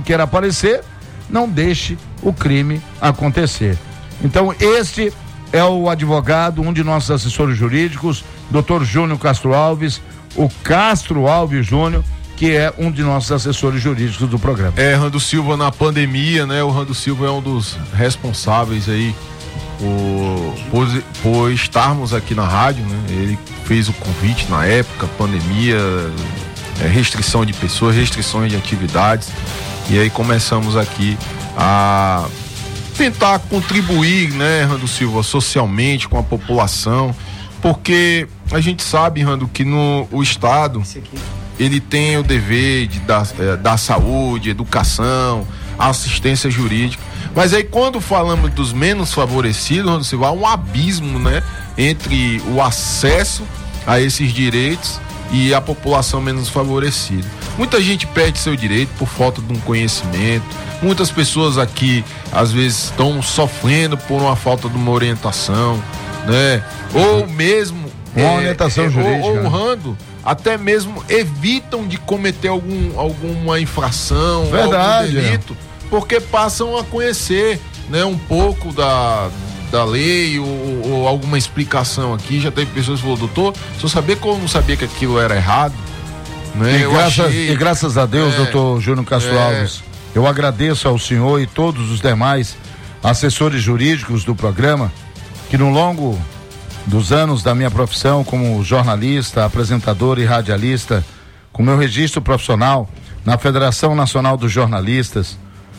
quer aparecer, não deixe o crime acontecer. Então, este é o advogado, um de nossos assessores jurídicos, Dr. Júnior Castro Alves, o Castro Alves Júnior, que é um de nossos assessores jurídicos do programa. Rando Silva, na pandemia, né? O Rando Silva é um dos responsáveis aí por estarmos aqui na rádio, né? Ele fez o convite na época, pandemia, restrição de pessoas, restrições de atividades, e aí começamos aqui a tentar contribuir, né, Rando Silva, socialmente com a população, porque a gente sabe, Rando, que o Estado, ele tem o dever de dar saúde, educação, assistência jurídica, mas aí quando falamos dos menos favorecidos, Rando Silva, há um abismo, né, entre o acesso a esses direitos e a população menos favorecida. Muita gente perde seu direito por falta de um conhecimento. Muitas pessoas aqui, às vezes, estão sofrendo por uma falta de uma orientação, né? Ou mesmo uma orientação jurídica. Ou honrando, até mesmo evitam de cometer alguma infração, algum delito, porque passam a conhecer, né, um pouco da lei ou alguma explicação aqui. Já teve pessoas que falaram: doutor, se eu sabia que eu não sabia que aquilo era errado, né? E graças a Deus, doutor Júnior Castro Alves, eu agradeço ao senhor e todos os demais assessores jurídicos do programa, que no longo dos anos da minha profissão como jornalista, apresentador e radialista, com meu registro profissional na Federação Nacional dos Jornalistas,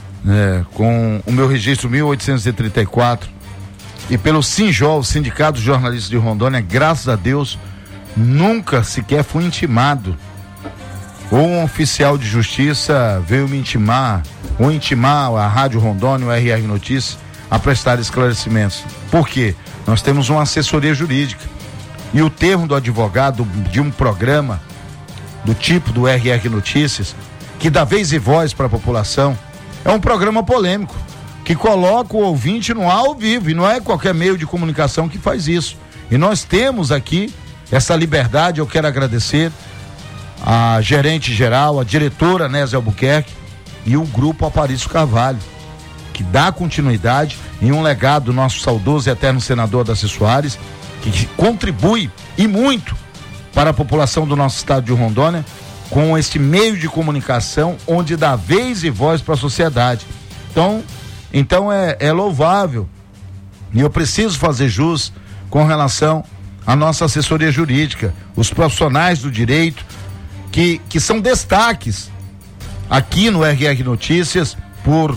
com o meu registro 1834, e pelo Sinjol, Sindicato dos Jornalistas de Rondônia, graças a Deus, nunca sequer fui intimado, ou um oficial de justiça veio me intimar, ou intimar a Rádio Rondônia, o RR Notícias, a prestar esclarecimentos. Por quê? Nós temos uma assessoria jurídica, e o termo do advogado de um programa do tipo do RR Notícias, que dá vez e voz para a população, é um programa polêmico, que coloca o ouvinte no ar ao vivo, e não é qualquer meio de comunicação que faz isso. E nós temos aqui essa liberdade. Eu quero agradecer a gerente geral, a diretora Nézia Albuquerque e o grupo Aparício Carvalho, que dá continuidade em um legado do nosso saudoso e eterno senador Daci Soares, que contribui e muito para a população do nosso estado de Rondônia com este meio de comunicação onde dá vez e voz para a sociedade. Então é louvável, e eu preciso fazer jus com relação à nossa assessoria jurídica, os profissionais do direito que são destaques aqui no RR Notícias por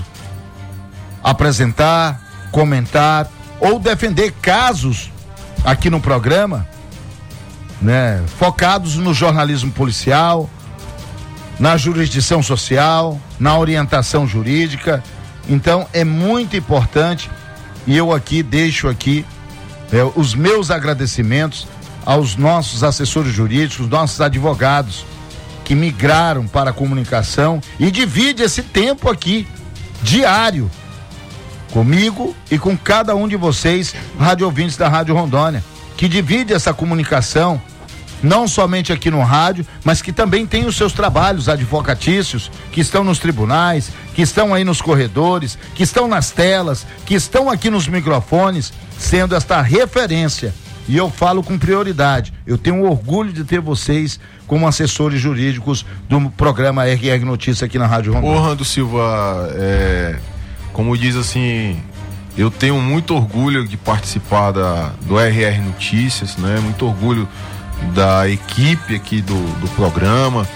apresentar, comentar ou defender casos aqui no programa, né, focados no jornalismo policial, na jurisdição social, na orientação jurídica. Então é muito importante, e eu aqui deixo os meus agradecimentos aos nossos assessores jurídicos, nossos advogados que migraram para a comunicação e divide esse tempo aqui diário comigo e com cada um de vocês, rádio ouvintes da Rádio Rondônia, que divide essa comunicação não somente aqui no rádio, mas que também tem os seus trabalhos advocatícios, que estão nos tribunais, que estão aí nos corredores, que estão nas telas, que estão aqui nos microfones, sendo esta referência. E eu falo com prioridade. Eu tenho orgulho de ter vocês como assessores jurídicos do programa RR Notícias aqui na Rádio Rondônia. Ô, Rando Silva, como diz assim, eu tenho muito orgulho de participar do RR Notícias, né? Muito orgulho da equipe aqui do programa,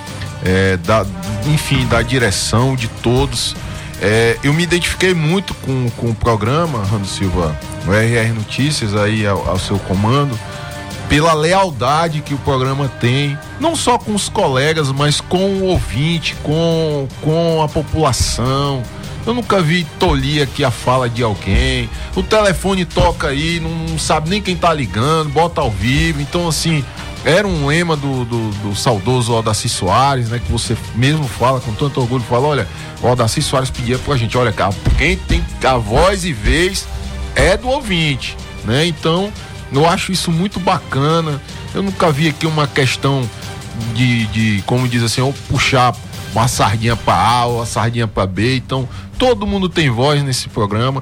da direção de todos. Eu me identifiquei muito com o programa, Rando Silva, o RR Notícias aí ao seu comando, pela lealdade que o programa tem, não só com os colegas, mas com o ouvinte, com a população. Eu nunca vi tolir aqui a fala de alguém. O telefone toca aí, não sabe nem quem tá ligando, bota ao vivo. Então, assim, era um lema do saudoso Daci Soares, né? Que você mesmo fala com tanto orgulho, fala: olha, o Daci Soares pedia pra gente, olha, cara, quem tem a voz e vez é do ouvinte, né? Então, eu acho isso muito bacana. Eu nunca vi aqui uma questão de como diz assim, ou puxar uma sardinha para A ou uma sardinha para B. Então, todo mundo tem voz nesse programa.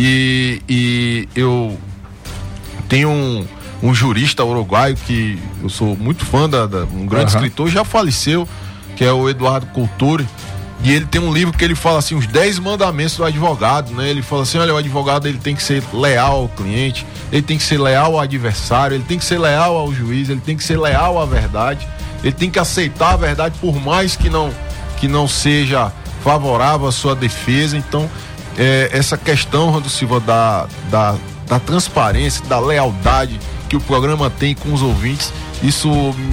E eu tenho um jurista uruguaio que eu sou muito fã, um grande escritor, já faleceu, que é o Eduardo Couture. E ele tem um livro que ele fala assim, os 10 mandamentos do advogado, né? Ele fala assim, olha, o advogado ele tem que ser leal ao cliente, ele tem que ser leal ao adversário, ele tem que ser leal ao juiz, ele tem que ser leal à verdade, ele tem que aceitar a verdade por mais que não seja favorável à sua defesa. Então, essa questão, Rando Silva, da transparência, da lealdade que o programa tem com os ouvintes, isso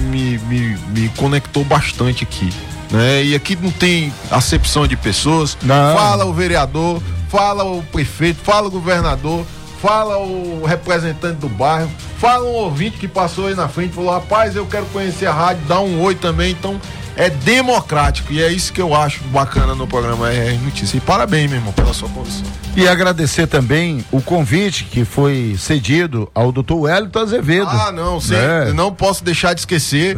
me conectou bastante aqui. Né? E aqui não tem acepção de pessoas. Não. Fala o vereador, fala o prefeito, fala o governador, fala o representante do bairro, fala um ouvinte que passou aí na frente e falou, rapaz, eu quero conhecer a rádio, dá um oi também. Então é democrático e é isso que eu acho bacana no programa RR Notícias. E parabéns, meu irmão, pela sua condição. E agradecer também o convite que foi cedido ao doutor Wellington Azevedo. Não, não posso deixar de esquecer,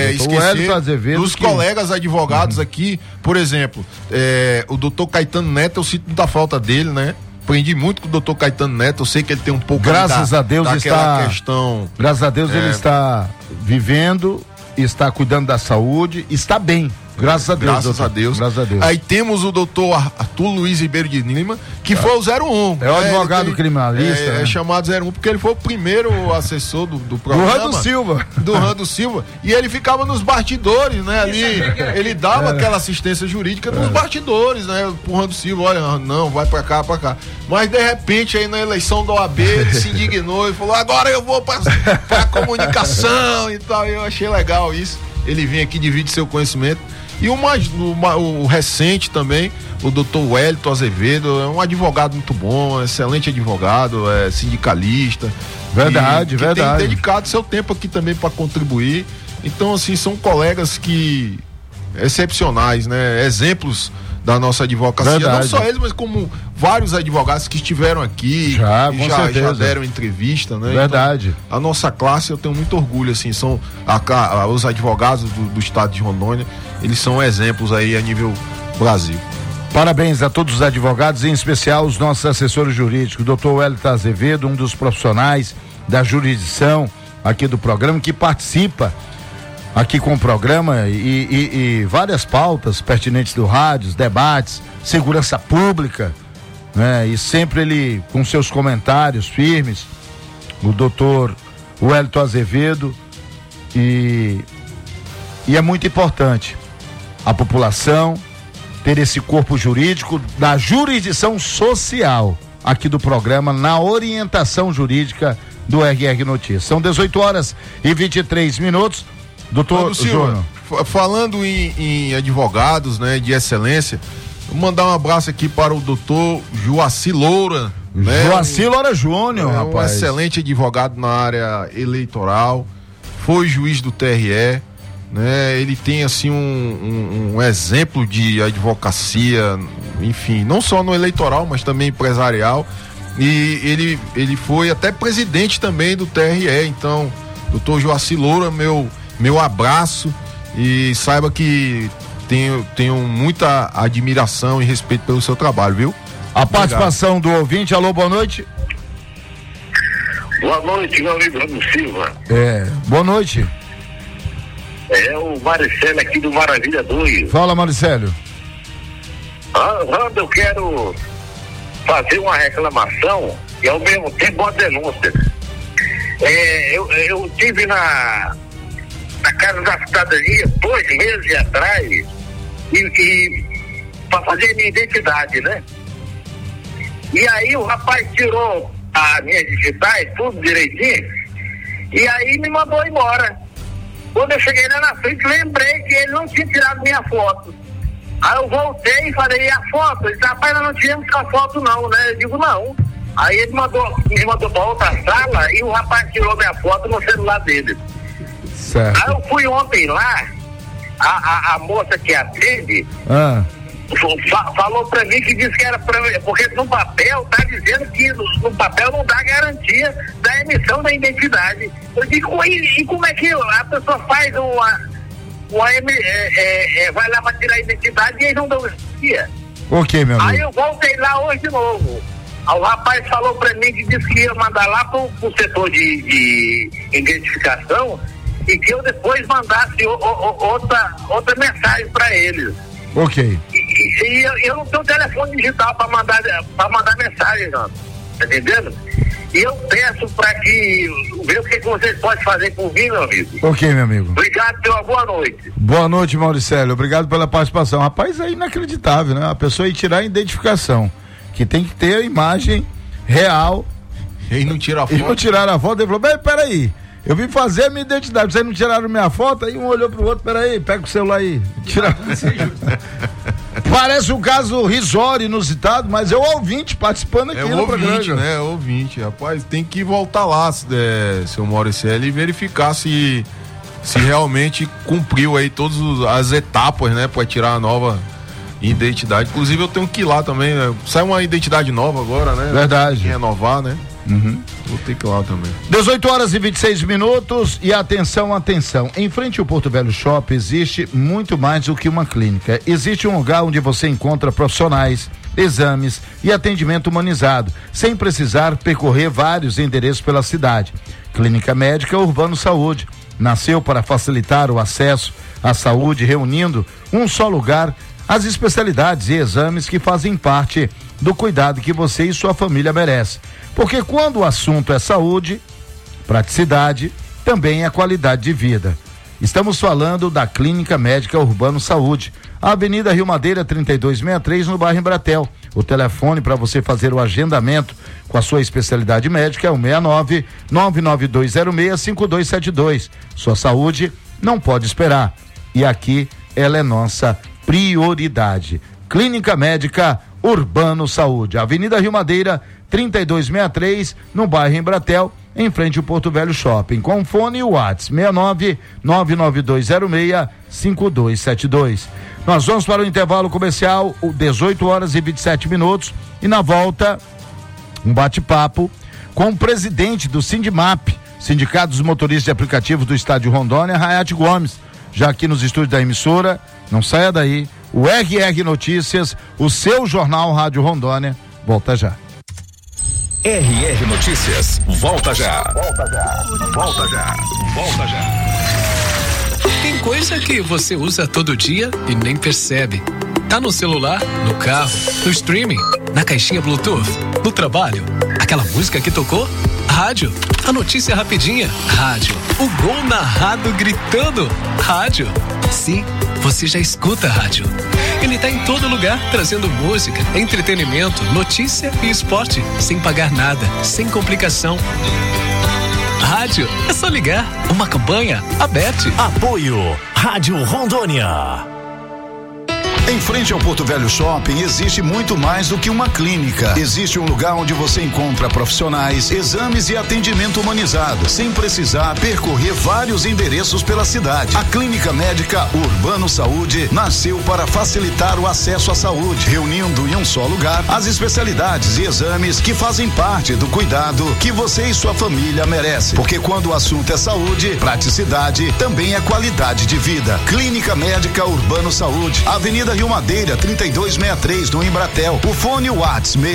dos colegas advogados aqui, por exemplo, o doutor Caetano Neto, eu sinto muita falta dele, né? Aprendi muito com o doutor Caetano Neto, eu sei que ele tem um pouco graças a Deus questão. Graças a Deus ele está vivendo, está cuidando da saúde, está bem. Graças a Deus. Graças a Deus. Aí temos o doutor Arthur Luiz Ribeiro de Lima, que foi o 01. É o advogado criminalista. É chamado 01, porque ele foi o primeiro assessor do programa. Do Rando Silva. E ele ficava nos bastidores, né? Ali, ele dava aquela assistência jurídica nos bastidores, né? Pro Rando Silva, olha, não, vai pra cá. Mas de repente, aí na eleição da OAB, ele se indignou e falou, agora eu vou pra comunicação e tal. Eu achei legal isso. Ele vem aqui, divide seu conhecimento. E o recente também, o doutor Wellington Azevedo, é um advogado muito bom, excelente advogado, é sindicalista. Verdade. Tem dedicado seu tempo aqui também para contribuir. Então, assim, são colegas excepcionais, né? Exemplos da nossa advocacia. Verdade. Não só eles, mas como vários advogados que estiveram aqui já deram entrevista, né? Verdade. Então, a nossa classe, eu tenho muito orgulho, assim, são os advogados do estado de Rondônia, eles são exemplos aí a nível Brasil. Parabéns a todos os advogados, em especial os nossos assessores jurídicos, doutor Wellington Azevedo, um dos profissionais da jurisdição aqui do programa, que participa aqui com o programa e várias pautas pertinentes do rádio, debates, segurança pública, né? E sempre ele com seus comentários firmes, o doutor Wellington Azevedo, e é muito importante a população ter esse corpo jurídico da jurisdição social aqui do programa, na orientação jurídica do RR Notícias. São 18h23. Doutor Silva, falando em advogados, né, de excelência, vou mandar um abraço aqui para o doutor Joaci Loura. Né? Joaci Loura Júnior, rapaz. Um excelente advogado na área eleitoral, foi juiz do TRE, né? Ele tem, assim, um exemplo de advocacia, enfim, não só no eleitoral, mas também empresarial. E ele foi até presidente também do TRE. Então, doutor Joaci Loura, meu abraço, e saiba que tenho muita admiração e respeito pelo seu trabalho, viu? A participação do ouvinte. Alô, boa noite. Boa noite, meu amigo Rando Silva. Boa noite. É o Maricelo aqui do Maravilha 2. Fala, Maricelo. Rando, eu quero fazer uma reclamação e ao mesmo tempo uma denúncia. Eu tive na Casa da Cidadania 2 meses atrás e para fazer minha identidade, né? E aí o rapaz tirou as minhas digitais, tudo direitinho, e aí me mandou embora. Quando eu cheguei lá na frente, lembrei que ele não tinha tirado minha foto. Aí eu voltei e falei, e a foto? Ele disse, rapaz, nós não tivemos a foto não, né? Eu digo, não. Aí ele me mandou para outra sala e o rapaz tirou minha foto no celular dele. Certo. Aí eu fui ontem lá, a moça que atende falou pra mim que disse que era porque no papel tá dizendo que no papel não dá garantia da emissão da identidade. Eu digo, e como é que a pessoa faz vai lá para tirar a identidade e eles não dão dia. Ok, meu amigo. Aí eu voltei lá hoje de novo. Aí o rapaz falou para mim que disse que ia mandar lá pro setor de identificação e que eu depois mandasse outra mensagem para eles. Ok. E eu não tenho telefone digital para mandar mensagem, não. Tá entendendo? E eu peço para que ver o que vocês podem fazer por mim, meu amigo. Ok, meu amigo. Obrigado, senhor. Boa noite. Boa noite, Mauricélio. Obrigado pela participação. Rapaz, é inacreditável, né? A pessoa ir tirar a identificação, que tem que ter a imagem real. E não tira a foto. E não tiraram a foto. Ele falou, peraí, eu vim fazer a minha identidade, vocês não tiraram minha foto? Aí um olhou pro outro, peraí, pega o celular aí. Tira. Parece um caso risório, inusitado, mas é o ouvinte participando aqui no programa. É ouvinte, rapaz, tem que voltar lá, seu Mauricélio, e verificar se realmente cumpriu aí todas as etapas, né, para tirar a nova identidade. Inclusive eu tenho que ir lá também, né? Sai uma identidade nova agora, né? Verdade. Tem que renovar, né? Vou ter que ir lá também. 18h26 e atenção. Em frente ao Porto Velho Shopping existe muito mais do que uma clínica. Existe um lugar onde você encontra profissionais, exames e atendimento humanizado, sem precisar percorrer vários endereços pela cidade. Clínica Médica Urbano Saúde nasceu para facilitar o acesso à saúde, reunindo um só lugar as especialidades e exames que fazem parte do cuidado que você e sua família merecem. Porque quando o assunto é saúde, praticidade, também é qualidade de vida. Estamos falando da Clínica Médica Urbano Saúde, Avenida Rio Madeira 3263, no bairro Embratel. O telefone para você fazer o agendamento com a sua especialidade médica é o 69-99206-5272. Sua saúde não pode esperar. E aqui ela é nossa prioridade. Clínica Médica Urbano Saúde, Avenida Rio Madeira 3263, no bairro Embratel, em frente ao Porto Velho Shopping, com fone e WhatsApp 69-99206-5272. Nós vamos para o intervalo comercial, 18h27, e na volta, um bate-papo com o presidente do Sindimap, Sindicato dos Motoristas de Aplicativos do Estado de Rondônia, Rayate Gomes, já aqui nos estúdios da emissora. Não saia daí, o RR Notícias, o seu jornal Rádio Rondônia, volta já. RR Notícias, volta já. Tem coisa que você usa todo dia e nem percebe. Tá no celular, no carro, no streaming, na caixinha Bluetooth, no trabalho. Aquela música que tocou? Rádio. A notícia rapidinha? Rádio. O gol narrado gritando? Rádio. Sim, você já escuta rádio. Ele tá em todo lugar, trazendo música, entretenimento, notícia e esporte, sem pagar nada, sem complicação. Rádio, é só ligar. Uma campanha aberta. Apoio Rádio Rondônia. Em frente ao Porto Velho Shopping existe muito mais do que uma clínica. Existe um lugar onde você encontra profissionais, exames e atendimento humanizado, sem precisar percorrer vários endereços pela cidade. A Clínica Médica Urbano Saúde nasceu para facilitar o acesso à saúde, reunindo em um só lugar as especialidades e exames que fazem parte do cuidado que você e sua família merecem. Porque quando o assunto é saúde, praticidade, também é qualidade de vida. Clínica Médica Urbano Saúde, Avenida Rio Madeira 3263, no Embratel. O fone WhatsApp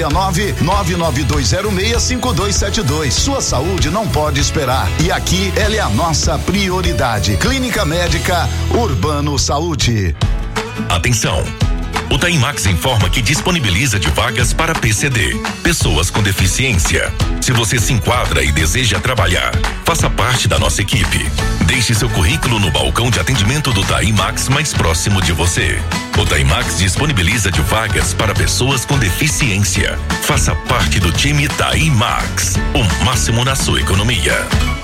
69-99206-5272. Sua saúde não pode esperar e aqui ela é a nossa prioridade. Clínica Médica Urbano Saúde. Atenção! O Taimax informa que disponibiliza de vagas para PCD, pessoas com deficiência. Se você se enquadra e deseja trabalhar, faça parte da nossa equipe. Deixe seu currículo no balcão de atendimento do Taimax mais próximo de você. O Taimax disponibiliza de vagas para pessoas com deficiência. Faça parte do time Taimax, o máximo na sua economia.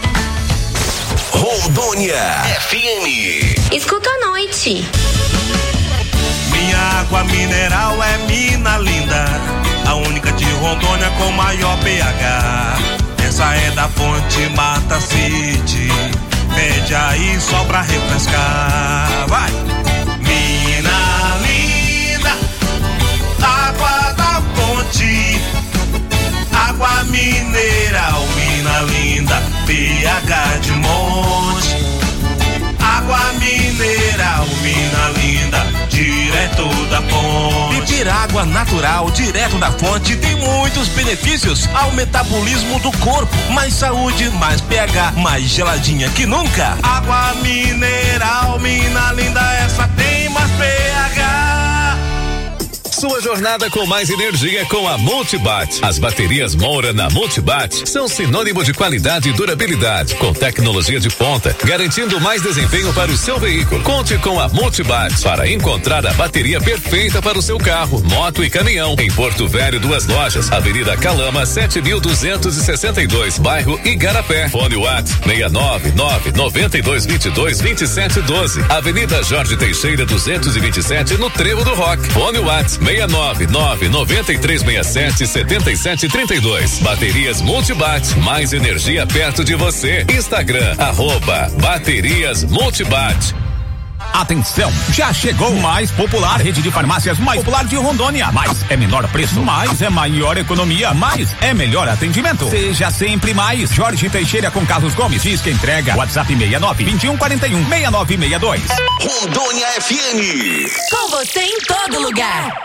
Rondônia FM. Escuta à noite. Minha água mineral é mina linda, a única de Rondônia com maior pH. Essa é da fonte Mata City, pede aí só pra refrescar. Vai! Mina linda, água da fonte, água mineral, mina linda, pH de monte, água mineral. natural, direto da fonte, tem muitos benefícios ao metabolismo do corpo. Mais saúde, mais pH, mais geladinha que nunca. Água mineral, mina linda, essa tem mais pH. Sua jornada com mais energia com a Multibat. As baterias Moura na Multibat são sinônimo de qualidade e durabilidade, com tecnologia de ponta, garantindo mais desempenho para o seu veículo. Conte com a Multibat para encontrar a bateria perfeita para o seu carro, moto e caminhão. Em Porto Velho, 2 lojas, Avenida Calama, 7.262, bairro Igarapé. Fone WhatsApp 699-9222-2712. Avenida Jorge Teixeira, 227, no Trevo do Rock. Fone WhatsApp 699-9367-7732. Baterias Multibat, mais energia perto de você. Instagram, @Baterias Multibat. Atenção, já chegou mais popular, rede de farmácias mais popular de Rondônia. Mais é menor preço, mais é maior economia, mais é melhor atendimento. Seja sempre mais. Jorge Teixeira com Carlos Gomes. Diz que entrega. WhatsApp 69-2141-6962. Rondônia FM. Com você em todo lugar.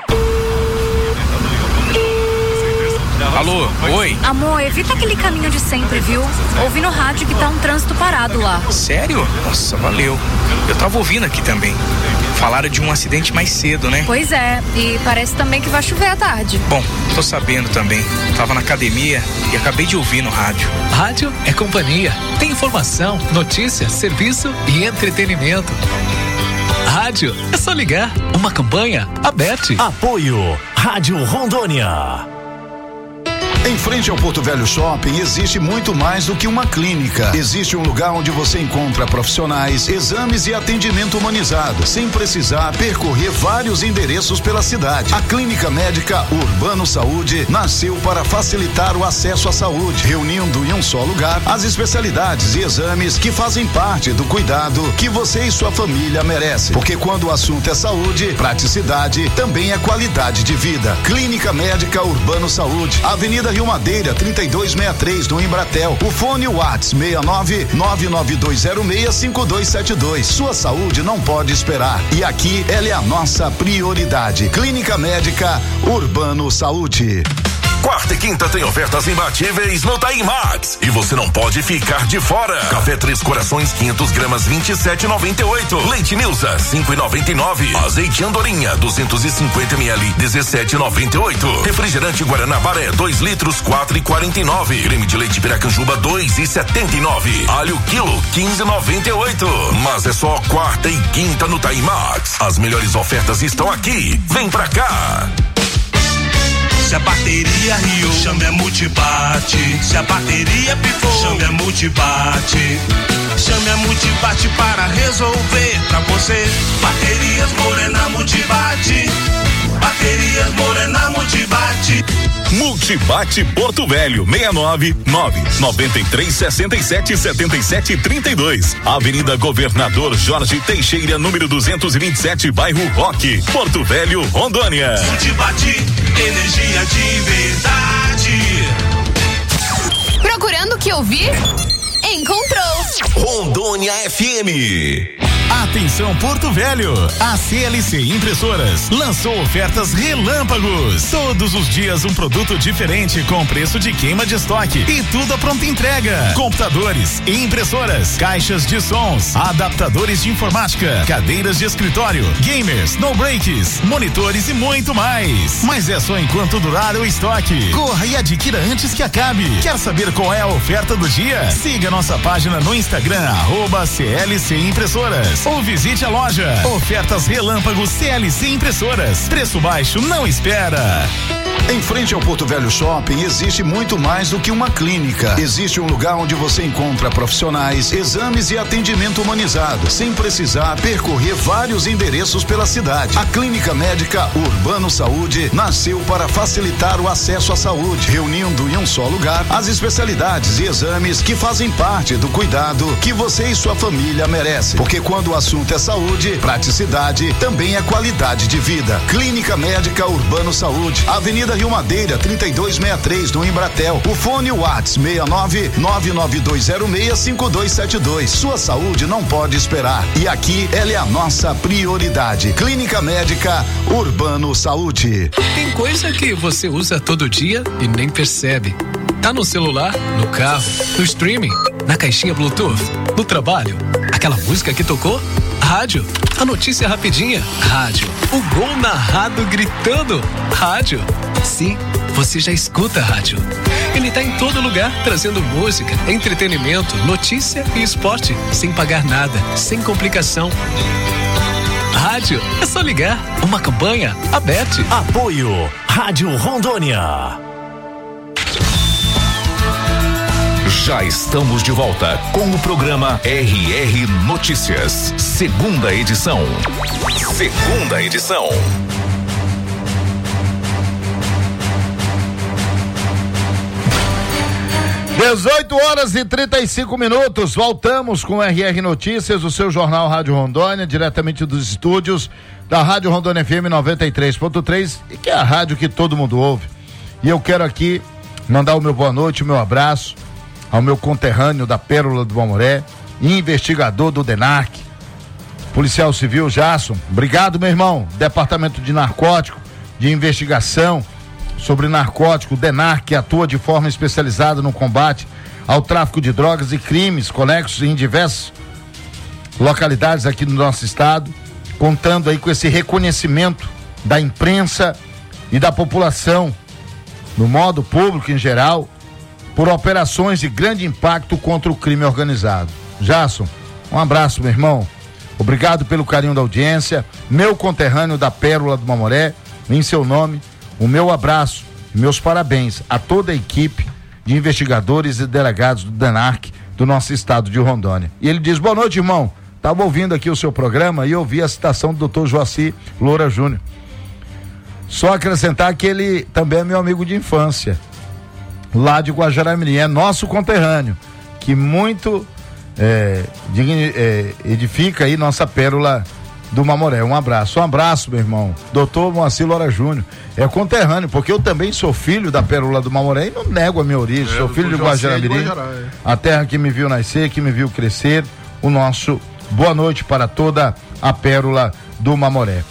Alô, oi. Amor, evita aquele caminho de sempre, viu? Ouvi no rádio que tá um trânsito parado lá. Sério? Nossa, valeu. Eu tava ouvindo aqui também. Falaram de um acidente mais cedo, né? Pois é, e parece também que vai chover à tarde. Bom, tô sabendo também. Tava na academia e acabei de ouvir no rádio. Rádio é companhia. Tem informação, notícia, serviço e entretenimento. Rádio é só ligar. Uma campanha aberta. Apoio Rádio Rondônia. Em frente ao Porto Velho Shopping existe muito mais do que uma clínica. Existe um lugar onde você encontra profissionais, exames e atendimento humanizado, sem precisar percorrer vários endereços pela cidade. A Clínica Médica Urbano Saúde nasceu para facilitar o acesso à saúde, reunindo em um só lugar as especialidades e exames que fazem parte do cuidado que você e sua família merecem. Porque quando o assunto é saúde, praticidade também é qualidade de vida. Clínica Médica Urbano Saúde, Avenida Rio Madeira, 3263, no Embratel. O fone WhatsApp 69-99206-5272. Sua saúde não pode esperar. E aqui ela é a nossa prioridade. Clínica Médica Urbano Saúde. Quarta e quinta tem ofertas imbatíveis no Taimax. E você não pode ficar de fora. Café Três Corações, 500 gramas, 27,98. Leite Nilza, 5,99. Azeite Andorinha, 250 ml, 17,98. Refrigerante Guaranabaré, 2 litros, 4,49. Creme de leite Piracanjuba, 2,79. Alho quilo, 15,98. Mas é só quarta e quinta no Taimax. As melhores ofertas estão aqui. Vem pra cá. Se a bateria riu, chame a Multibate. Se a bateria pifou, chame a Multibate. Chame a Multibate para resolver pra você. Baterias Morena Multibate. Baterias Morena Multibate. Multibate Porto Velho, 699-9367-7732. Avenida Governador Jorge Teixeira, número 227, bairro Roque, Porto Velho, Rondônia. Multibate, energia de verdade. Procurando o que ouvir? Encontrou. Rondônia FM. Atenção Porto Velho, a CLC Impressoras lançou ofertas relâmpagos. Todos os dias um produto diferente com preço de queima de estoque e tudo a pronta entrega. Computadores, impressoras, caixas de sons, adaptadores de informática, cadeiras de escritório, gamers, no breaks, monitores e muito mais. Mas é só enquanto durar o estoque. Corra e adquira antes que acabe. Quer saber qual é a oferta do dia? Siga nossa página no Instagram, @CLC Impressoras. Ou visite a loja. Ofertas relâmpagos CLC Impressoras. Preço baixo não espera. Em frente ao Porto Velho Shopping existe muito mais do que uma clínica. Existe um lugar onde você encontra profissionais, exames e atendimento humanizado, sem precisar percorrer vários endereços pela cidade. A Clínica Médica Urbano Saúde nasceu para facilitar o acesso à saúde, reunindo em um só lugar as especialidades e exames que fazem parte do cuidado que você e sua família merecem. Porque quando o assunto é saúde, praticidade também é qualidade de vida. Clínica Médica Urbano Saúde, Avenida Rio Madeira 3263 no Embratel. O fone WhatsApp 69992065272. Sua saúde não pode esperar e aqui ela é a nossa prioridade. Clínica Médica Urbano Saúde. Tem coisa que você usa todo dia e nem percebe. Tá no celular, no carro, no streaming, na caixinha Bluetooth, no trabalho. Aquela música que tocou? Rádio. A notícia rapidinha? Rádio. O gol narrado gritando? Rádio. Sim, você já escuta rádio. Ele tá em todo lugar, trazendo música, entretenimento, notícia e esporte, sem pagar nada, sem complicação. Rádio, é só ligar. Uma campanha aberta. Apoio Rádio Rondônia. Já estamos de volta com o programa RR Notícias, segunda edição. 18h35. Voltamos com o RR Notícias, o seu jornal Rádio Rondônia, diretamente dos estúdios da Rádio Rondônia FM 93.3, e que é a rádio que todo mundo ouve. E eu quero aqui mandar o meu boa noite, o meu abraço ao meu conterrâneo da Pérola do Mamoré, investigador do DENARC, policial civil Jasson. Obrigado, meu irmão. Departamento de Narcótico, de Investigação sobre Narcótico, DENARC, que atua de forma especializada no combate ao tráfico de drogas e crimes conexos em diversas localidades aqui no nosso estado, contando aí com esse reconhecimento da imprensa e da população, no modo público em geral, por operações de grande impacto contra o crime organizado. Jasson, um abraço, meu irmão. Obrigado pelo carinho da audiência. Meu conterrâneo da Pérola do Mamoré, em seu nome, o meu abraço e meus parabéns a toda a equipe de investigadores e delegados do DENARC do nosso estado de Rondônia. E ele diz: boa noite, irmão. Estava ouvindo aqui o seu programa e ouvi a citação do Dr. Joaci Loura Júnior. Só acrescentar que ele também é meu amigo de infância, lá de Guajará-Mirim, é nosso conterrâneo, que muito edifica aí nossa Pérola do Mamoré. Um abraço, meu irmão. Doutor Moacir Loura Júnior é conterrâneo, porque eu também sou filho da Pérola do Mamoré e não nego a minha origem, sou filho de Guajará-Mirim, a terra que me viu nascer, que me viu crescer. O nosso boa noite para toda a Pérola do Mamoré.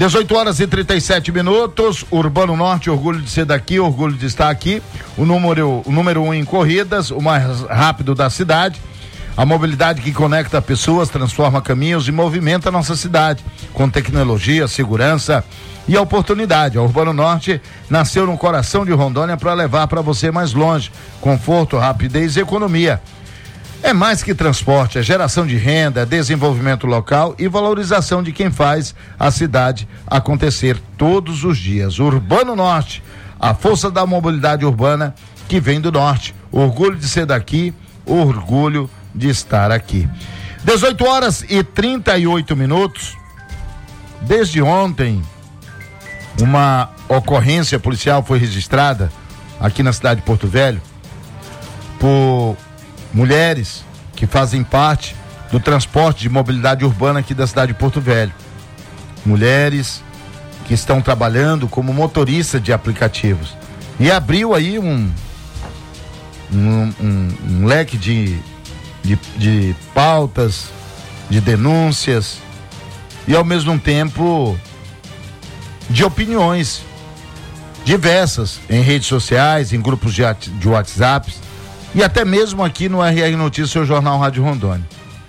18h37, Urbano Norte, orgulho de ser daqui, orgulho de estar aqui, o número 1 em corridas, o mais rápido da cidade, a mobilidade que conecta pessoas, transforma caminhos e movimenta a nossa cidade, com tecnologia, segurança e oportunidade. A Urbano Norte nasceu no coração de Rondônia para levar para você mais longe, conforto, rapidez e economia. É mais que transporte, é geração de renda, desenvolvimento local e valorização de quem faz a cidade acontecer todos os dias. Urbano Norte, a força da mobilidade urbana que vem do norte. Orgulho de ser daqui, orgulho de estar aqui. 18h38. Desde ontem, uma ocorrência policial foi registrada aqui na cidade de Porto Velho por mulheres que fazem parte do transporte de mobilidade urbana aqui da cidade de Porto Velho. Mulheres que estão trabalhando como motorista de aplicativos. E abriu aí um leque de pautas, de denúncias e ao mesmo tempo de opiniões diversas em redes sociais, em grupos de WhatsApp e até mesmo aqui no RR Notícias, seu jornal Rádio Rondônia.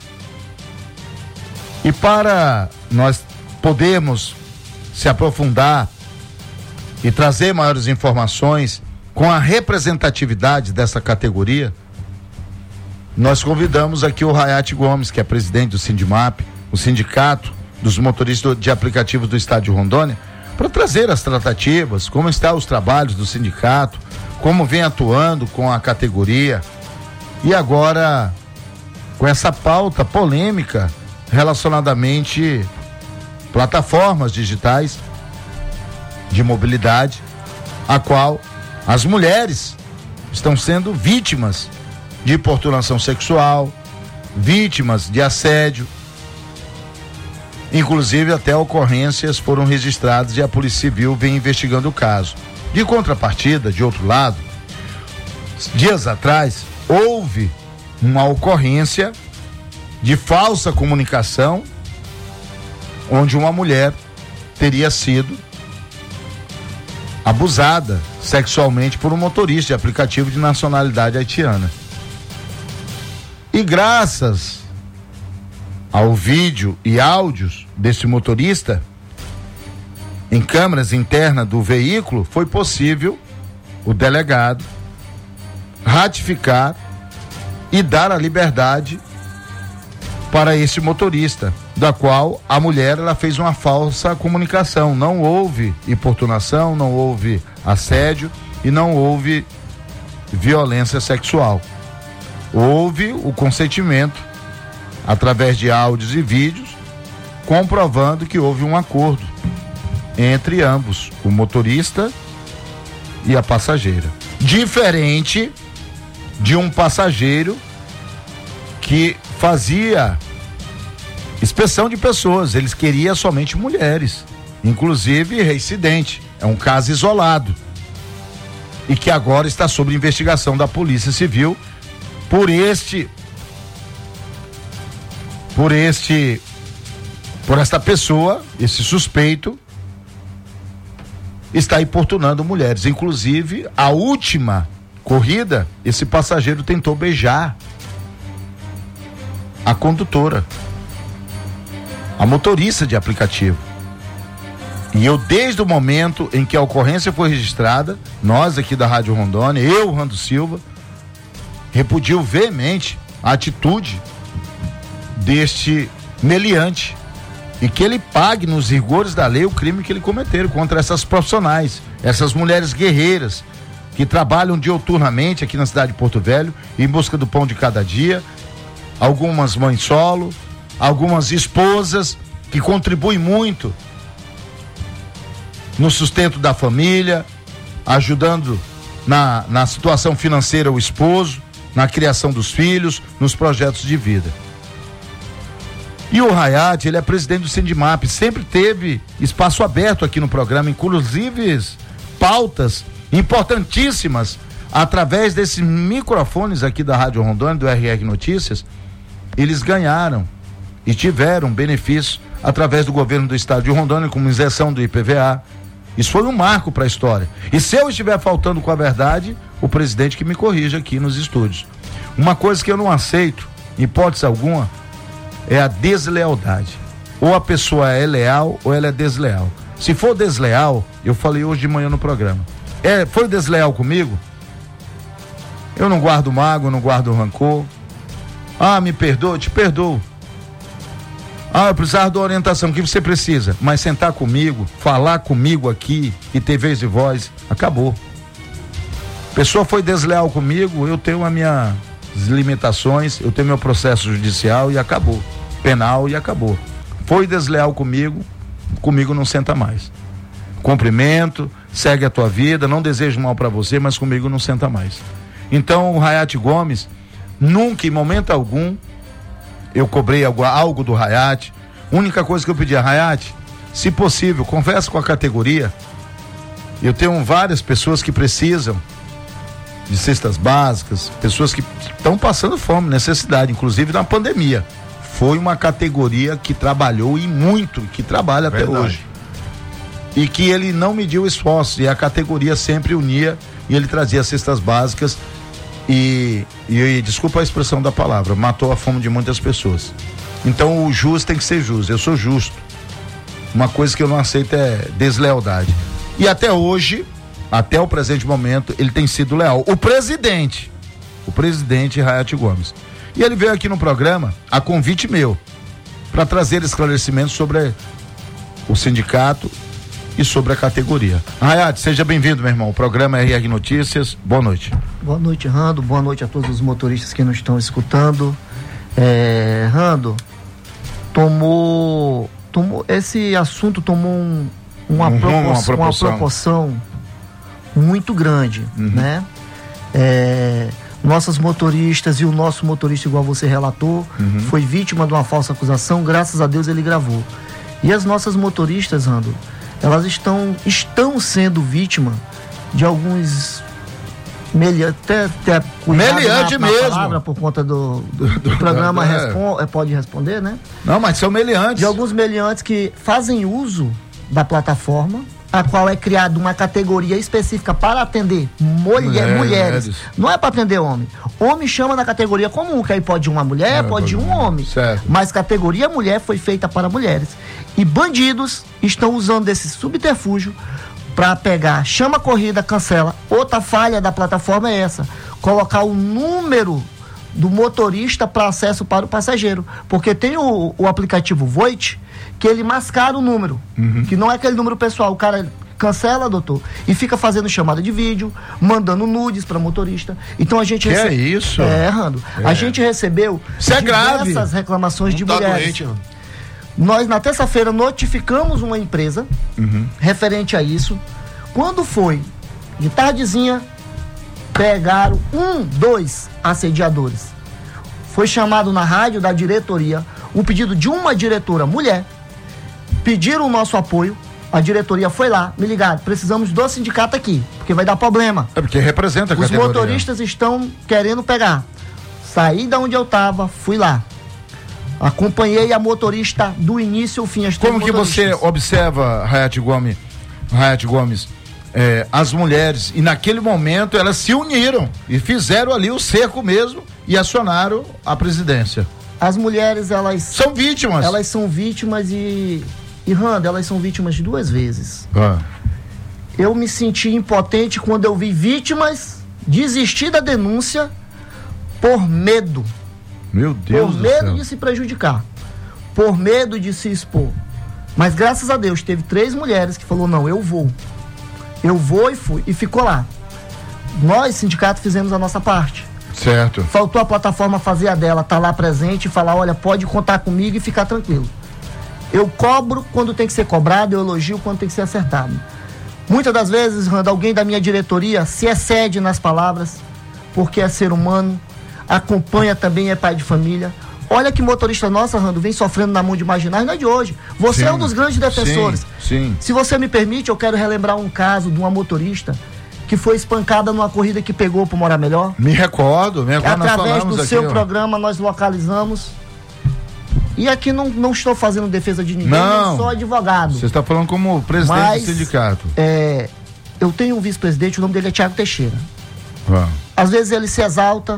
E para nós podermos se aprofundar e trazer maiores informações com a representatividade dessa categoria, nós convidamos aqui o Rayate Gomes, que é presidente do Sindimap, o Sindicato dos Motoristas de Aplicativos do Estado de Rondônia, para trazer as tratativas, como estão os trabalhos do sindicato, como vem atuando com a categoria e agora com essa pauta polêmica relacionadamente plataformas digitais de mobilidade, a qual as mulheres estão sendo vítimas de importunação sexual, vítimas de assédio, inclusive até ocorrências foram registradas e a Polícia Civil vem investigando o caso. De contrapartida, de outro lado, dias atrás, houve uma ocorrência de falsa comunicação, onde uma mulher teria sido abusada sexualmente por um motorista de aplicativo de nacionalidade haitiana. E graças ao vídeo e áudios desse motorista, em câmeras internas do veículo, foi possível o delegado ratificar e dar a liberdade para esse motorista, da qual a mulher ela fez uma falsa comunicação. Não houve importunação, não houve assédio e não houve violência sexual. Houve o consentimento através de áudios e vídeos, comprovando que houve um acordo entre ambos, o motorista e a passageira. Diferente de um passageiro que fazia inspeção de pessoas, eles queriam somente mulheres, inclusive reincidente. É um caso isolado e que agora está sob investigação da Polícia Civil por esta pessoa, esse suspeito está importunando mulheres. Inclusive, a última corrida, esse passageiro tentou beijar a condutora, a motorista de aplicativo. E eu, desde o momento em que a ocorrência foi registrada, nós aqui da Rádio Rondônia, eu, Rando Silva, repudio veemente a atitude deste meliante e que ele pague nos rigores da lei o crime que ele cometeu contra essas profissionais, essas mulheres guerreiras que trabalham diuturnamente aqui na cidade de Porto Velho em busca do pão de cada dia, algumas mães solo, algumas esposas que contribuem muito no sustento da família, ajudando na situação financeira o esposo, na criação dos filhos, nos projetos de vida. E o Hayat, ele é presidente do Sindimap, sempre teve espaço aberto aqui no programa, inclusive pautas importantíssimas através desses microfones aqui da Rádio Rondônia, do RR Notícias. Eles ganharam e tiveram benefício através do governo do estado de Rondônia, como isenção do IPVA. Isso foi um marco para a história. E se eu estiver faltando com a verdade, o presidente que me corrija aqui nos estúdios. Uma coisa que eu não aceito, em hipótese alguma, é a deslealdade. Ou a pessoa é leal ou ela é desleal. Se for desleal, eu falei hoje de manhã no programa, foi desleal comigo? Eu não guardo mágoa, não guardo rancor. Ah, me perdoa? Te perdoo. Ah, eu precisava de orientação. O que você precisa? Mas sentar comigo, falar comigo aqui e ter vez de voz, acabou. A pessoa foi desleal comigo, eu tenho as minhas limitações, eu tenho meu processo judicial e acabou. Penal e acabou. Foi desleal comigo não senta mais. Cumprimento, segue a tua vida, não desejo mal para você, mas comigo não senta mais. Então o Hayat Gomes, nunca em momento algum eu cobrei algo do Hayat. Única coisa que eu pedi a Hayat, se possível, conversa com a categoria. Eu tenho várias pessoas que precisam de cestas básicas, pessoas que estão passando fome, necessidade, inclusive na pandemia. Foi uma categoria que trabalhou e muito, que trabalha até hoje. E que ele não mediu esforço, e a categoria sempre unia, e ele trazia cestas básicas e desculpa a expressão da palavra, matou a fome de muitas pessoas. Então o justo tem que ser justo, eu sou justo. Uma coisa que eu não aceito é deslealdade. E até hoje, até o presente momento, ele tem sido leal. O presidente Hayat Gomes. E ele veio aqui no programa, a convite meu, para trazer esclarecimentos sobre o sindicato e sobre a categoria. Hayat, seja bem-vindo, meu irmão. O programa é RR Notícias. Boa noite. Boa noite, Rando. Boa noite a todos os motoristas que nos estão escutando. Rando, esse assunto tomou uma proporção muito grande, né? Nossas motoristas e o nosso motorista, igual você relatou, foi vítima de uma falsa acusação. Graças a Deus ele gravou. E as nossas motoristas, Rando, elas estão sendo vítima de alguns até meliante mesmo. Palavra, por conta do programa pode responder, né? Não, mas são meliantes. De alguns meliantes que fazem uso da plataforma, a qual é criada uma categoria específica para atender mulheres. Não é para atender homem. Homem chama na categoria comum, que aí pode ir uma mulher, pode ir um homem. Certo. Mas categoria mulher foi feita para mulheres. E bandidos estão usando desse subterfúgio para pegar, chama a corrida, cancela. Outra falha da plataforma é essa: colocar o número do motorista para acesso para o passageiro. Porque tem o aplicativo Voit, que ele mascara o número, que não é aquele número pessoal. O cara cancela, doutor, e fica fazendo chamada de vídeo, mandando nudes para motorista. Então a gente é isso? Rando. A gente recebeu diversas reclamações de mulheres. Doente, nós, na terça-feira, notificamos uma empresa referente a isso. Quando foi de tardezinha, pegaram 2 assediadores. Foi chamado na rádio da diretoria o pedido de uma diretora mulher. Pediram o nosso apoio. A diretoria foi lá, me ligaram: precisamos do sindicato aqui, porque vai dar problema. É porque representa a categoria. Os motoristas estão querendo pegar. Saí da onde eu estava, fui lá. Acompanhei a motorista do início ao fim. Como que você observa, Hayat Gomes, as mulheres, e naquele momento elas se uniram e fizeram ali o cerco mesmo e acionaram a presidência? As mulheres, elas são vítimas. Elas são vítimas Randa, elas são vítimas 2 vezes. Eu me senti impotente quando eu vi vítimas desistir da denúncia por medo. Meu Deus do céu. Por medo de se prejudicar, por medo de se expor. Mas graças a Deus teve 3 mulheres que falou: não, eu vou e fui, e ficou lá. Nós, sindicato, fizemos a nossa parte. Certo. Faltou a plataforma fazer a dela, tá lá presente e falar: olha, pode contar comigo e ficar tranquilo. Eu cobro quando tem que ser cobrado, eu elogio quando tem que ser acertado. Muitas das vezes, Randa, alguém da minha diretoria se excede nas palavras, porque é ser humano, acompanha também, é pai de família. Olha que motorista nossa, Rando, vem sofrendo na mão de marginais, não é de hoje. Você é um dos grandes defensores. Sim. Se você me permite, eu quero relembrar um caso de uma motorista que foi espancada numa corrida que pegou para Morar Melhor. Me recordo. Através do seu programa nós localizamos. E aqui não estou fazendo defesa de ninguém, não sou advogado. Você está falando como presidente do sindicato. Eu tenho um vice-presidente, o nome dele é Thiago Teixeira. Às vezes ele se exalta,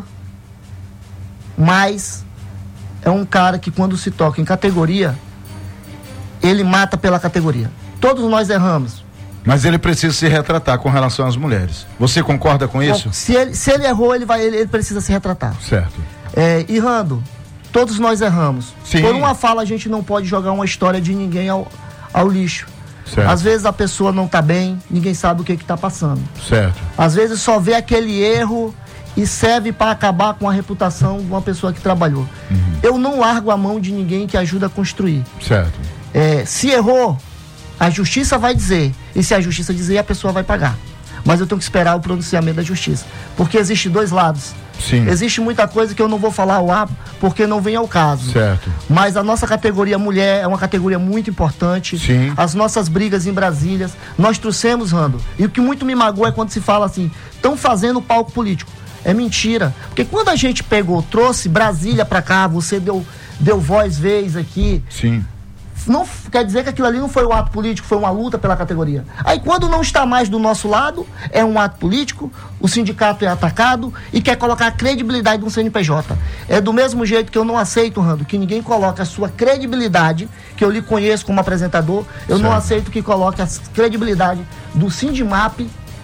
mas é um cara que, quando se toca em categoria, ele mata pela categoria. Todos nós erramos. Mas ele precisa se retratar com relação às mulheres. Você concorda com isso? Se ele errou, ele precisa se retratar. Certo. E Rando, todos nós erramos. Sim. Por uma fala, a gente não pode jogar uma história de ninguém ao lixo. Certo. Às vezes a pessoa não está bem, ninguém sabe o que está passando. Certo. Às vezes só vê aquele erro e serve para acabar com a reputação de uma pessoa que trabalhou. Eu não largo a mão de ninguém que ajuda a construir. Certo. Se errou, a justiça vai dizer. E se a justiça dizer, a pessoa vai pagar. Mas eu tenho que esperar o pronunciamento da justiça. Porque existe 2 lados. Sim. Existe muita coisa que eu não vou falar porque não vem ao caso. Certo. Mas a nossa categoria mulher é uma categoria muito importante. Sim. As nossas brigas em Brasília, nós trouxemos, Rando. E o que muito me magoa é quando se fala assim: estão fazendo palco político. É mentira. Porque quando a gente trouxe Brasília pra cá, você deu voz, vez aqui. Sim. Não quer dizer que aquilo ali não foi um ato político, foi uma luta pela categoria. Aí quando não está mais do nosso lado, é um ato político, o sindicato é atacado e quer colocar a credibilidade do CNPJ. É do mesmo jeito que eu não aceito, Rando, que ninguém coloque a sua credibilidade, que eu lhe conheço como apresentador, eu não aceito que coloque a credibilidade do Sindimap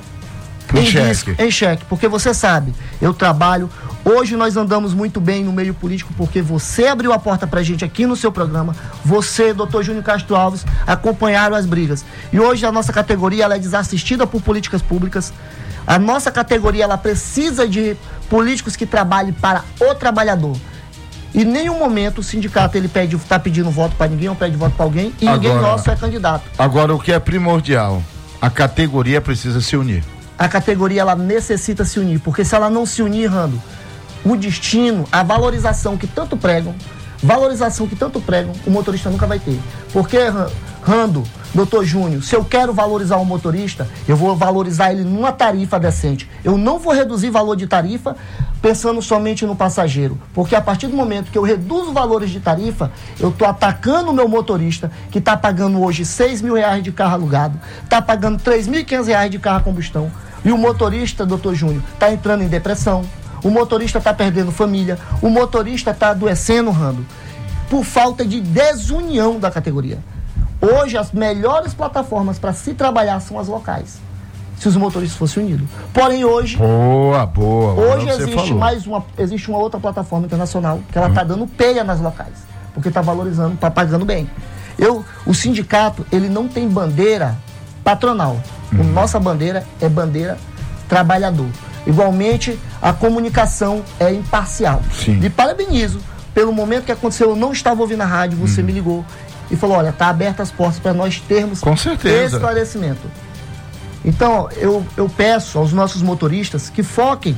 em xeque, porque você sabe, eu trabalho. Hoje nós andamos muito bem no meio político porque você abriu a porta pra gente aqui no seu programa. Você, doutor Júnior Castro Alves, acompanharam as brigas. E hoje a nossa categoria ela é desassistida por políticas públicas. A nossa categoria ela precisa de políticos que trabalhem para o trabalhador. E em nenhum momento o sindicato ele está pedindo voto para ninguém ou pede voto para alguém e ninguém nosso é candidato. Agora, o que é primordial, a categoria precisa se unir. A categoria ela necessita se unir, porque se ela não se unir, Rando, o destino, a valorização que tanto pregam, o motorista nunca vai ter. Porque Rando, doutor Júnior, se eu quero valorizar o motorista, eu vou valorizar ele numa tarifa decente. Eu não vou reduzir valor de tarifa pensando somente no passageiro, porque a partir do momento que eu reduzo valores de tarifa, eu estou atacando o meu motorista, que está pagando hoje R$6.000 de carro alugado, está pagando R$3.500 de carro a combustão, e o motorista, doutor Júnior, está entrando em depressão, o motorista está perdendo família, o motorista está adoecendo, Rando, por falta de desunião da categoria. Hoje, as melhores plataformas para se trabalhar são as locais, se os motoristas fossem unidos. Porém, hoje... Boa. Hoje existe uma outra plataforma internacional que ela está dando peia nas locais, porque está valorizando, está pagando bem. O sindicato, ele não tem bandeira patronal. Nossa bandeira é bandeira trabalhador. Igualmente, a comunicação é imparcial. Sim. E parabenizo pelo momento que aconteceu. Eu não estava ouvindo a rádio, você me ligou e falou, olha, está abertas as portas para nós termos com certeza esclarecimento. Então, eu peço aos nossos motoristas que foquem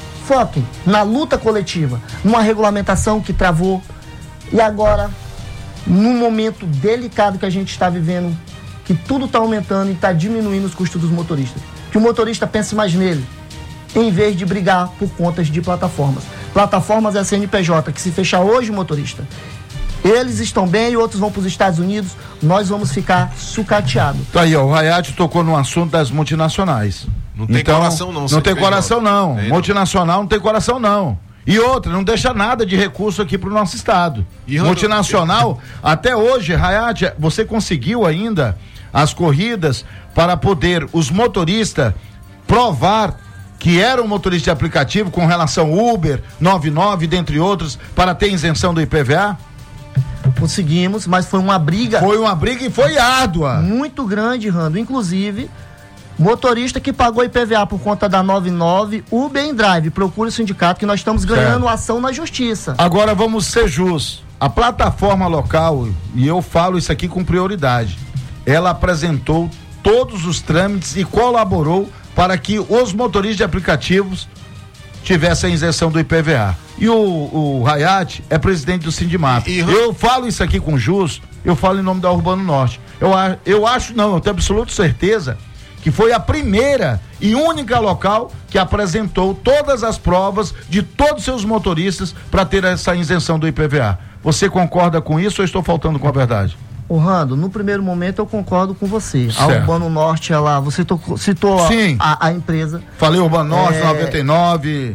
na luta coletiva, numa regulamentação que travou, e agora, num momento delicado que a gente está vivendo, que tudo está aumentando e está diminuindo os custos dos motoristas. Que o motorista pense mais nele, em vez de brigar por contas de plataformas. Plataformas é a CNPJ, que se fechar hoje, motorista, eles estão bem e outros vão para os Estados Unidos, nós vamos ficar sucateados. Tá aí, ó, o Hayat tocou no assunto das multinacionais. Não tem coração não. Não tem coração não. Multinacional não tem coração não. E outra, não deixa nada de recurso aqui para o nosso estado. Multinacional, até hoje, Hayat, você conseguiu ainda as corridas para poder os motoristas provar que era um motorista de aplicativo com relação Uber, 99, dentre outros, para ter isenção do IPVA? Conseguimos, mas foi uma briga. Foi uma briga e foi árdua. Muito grande, Rando. Inclusive, motorista que pagou IPVA por conta da 99, Uber em Drive, procure o sindicato que nós estamos ganhando ação na justiça. Agora vamos ser justos. A plataforma local, e eu falo isso aqui com prioridade, ela apresentou todos os trâmites e colaborou para que os motoristas de aplicativos tivessem a isenção do IPVA. E o Hayat é presidente do Sindimap. Eu falo isso aqui com jus, eu falo em nome da Urbano Norte. Eu acho, não, eu tenho absoluta certeza que foi a primeira e única local que apresentou todas as provas de todos os seus motoristas para ter essa isenção do IPVA. Você concorda com isso ou estou faltando com a verdade? Rando, no primeiro momento eu concordo com você. Certo. A Urbano Norte, você citou a empresa. Falei Urbano Norte, 99,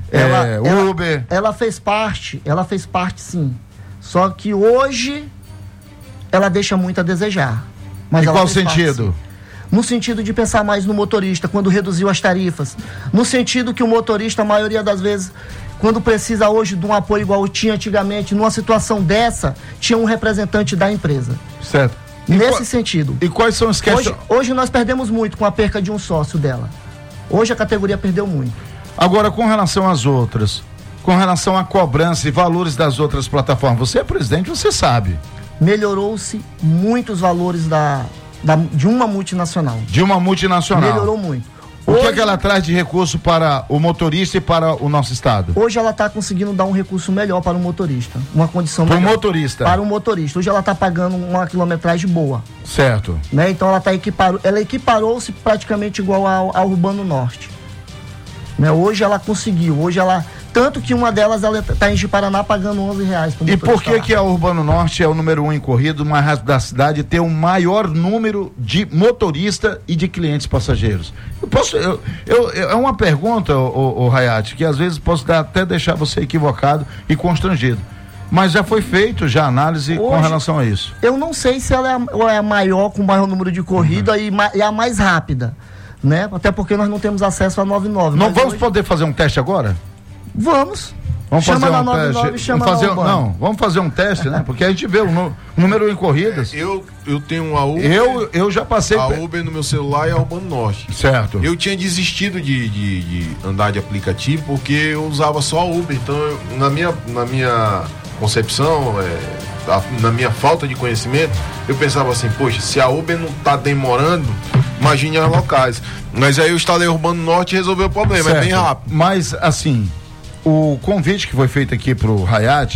Uber. Ela fez parte sim. Só que hoje ela deixa muito a desejar. Mas em qual sentido? No sentido de pensar mais no motorista, quando reduziu as tarifas. No sentido que o motorista, a maioria das vezes, quando precisa hoje de um apoio igual tinha antigamente, numa situação dessa, tinha um representante da empresa. Certo. Nesse sentido. E quais são os questões? Hoje nós perdemos muito com a perca de um sócio dela. Hoje a categoria perdeu muito. Agora, com relação às outras, com relação à cobrança e valores das outras plataformas, você é presidente, você sabe. Melhorou-se muito os valores de uma multinacional. De uma multinacional. Melhorou muito. O que é que ela traz de recurso para o motorista e para o nosso estado? Hoje ela está conseguindo dar um recurso melhor para o motorista. Uma condição melhor. Para o motorista. Hoje ela está pagando uma quilometragem boa. Certo. Né? Então ela equiparou-se praticamente igual ao Urbano Norte. Né? Hoje ela conseguiu. Tanto que uma delas ela está em Ji-Paraná pagando R$11. E por que a Urbano Norte é o número 1 em corrida, o mais rápido da cidade, tem o maior número de motorista e de clientes passageiros? É uma pergunta, o Hayat, que às vezes posso até deixar você equivocado e constrangido. Mas já foi feito análise hoje, com relação a isso. Eu não sei se ela é a maior, com o maior número de corrida e a mais rápida, né? Até porque nós não temos acesso a 99. Não vamos poder fazer um teste agora? Vamos fazer um teste. Vamos fazer um teste, né? Porque a gente vê o número em corridas. Eu tenho a Uber. Eu já passei. A Uber no meu celular e a Urbano Norte. Certo. Eu tinha desistido de andar de aplicativo porque eu usava só a Uber. Então, na minha concepção, na minha falta de conhecimento, eu pensava assim, poxa, se a Uber não tá demorando, imagine as locais. Mas aí eu instalei o Urbano Norte e resolveu o problema, certo. É bem rápido. Mas, assim, o convite que foi feito aqui pro Hayat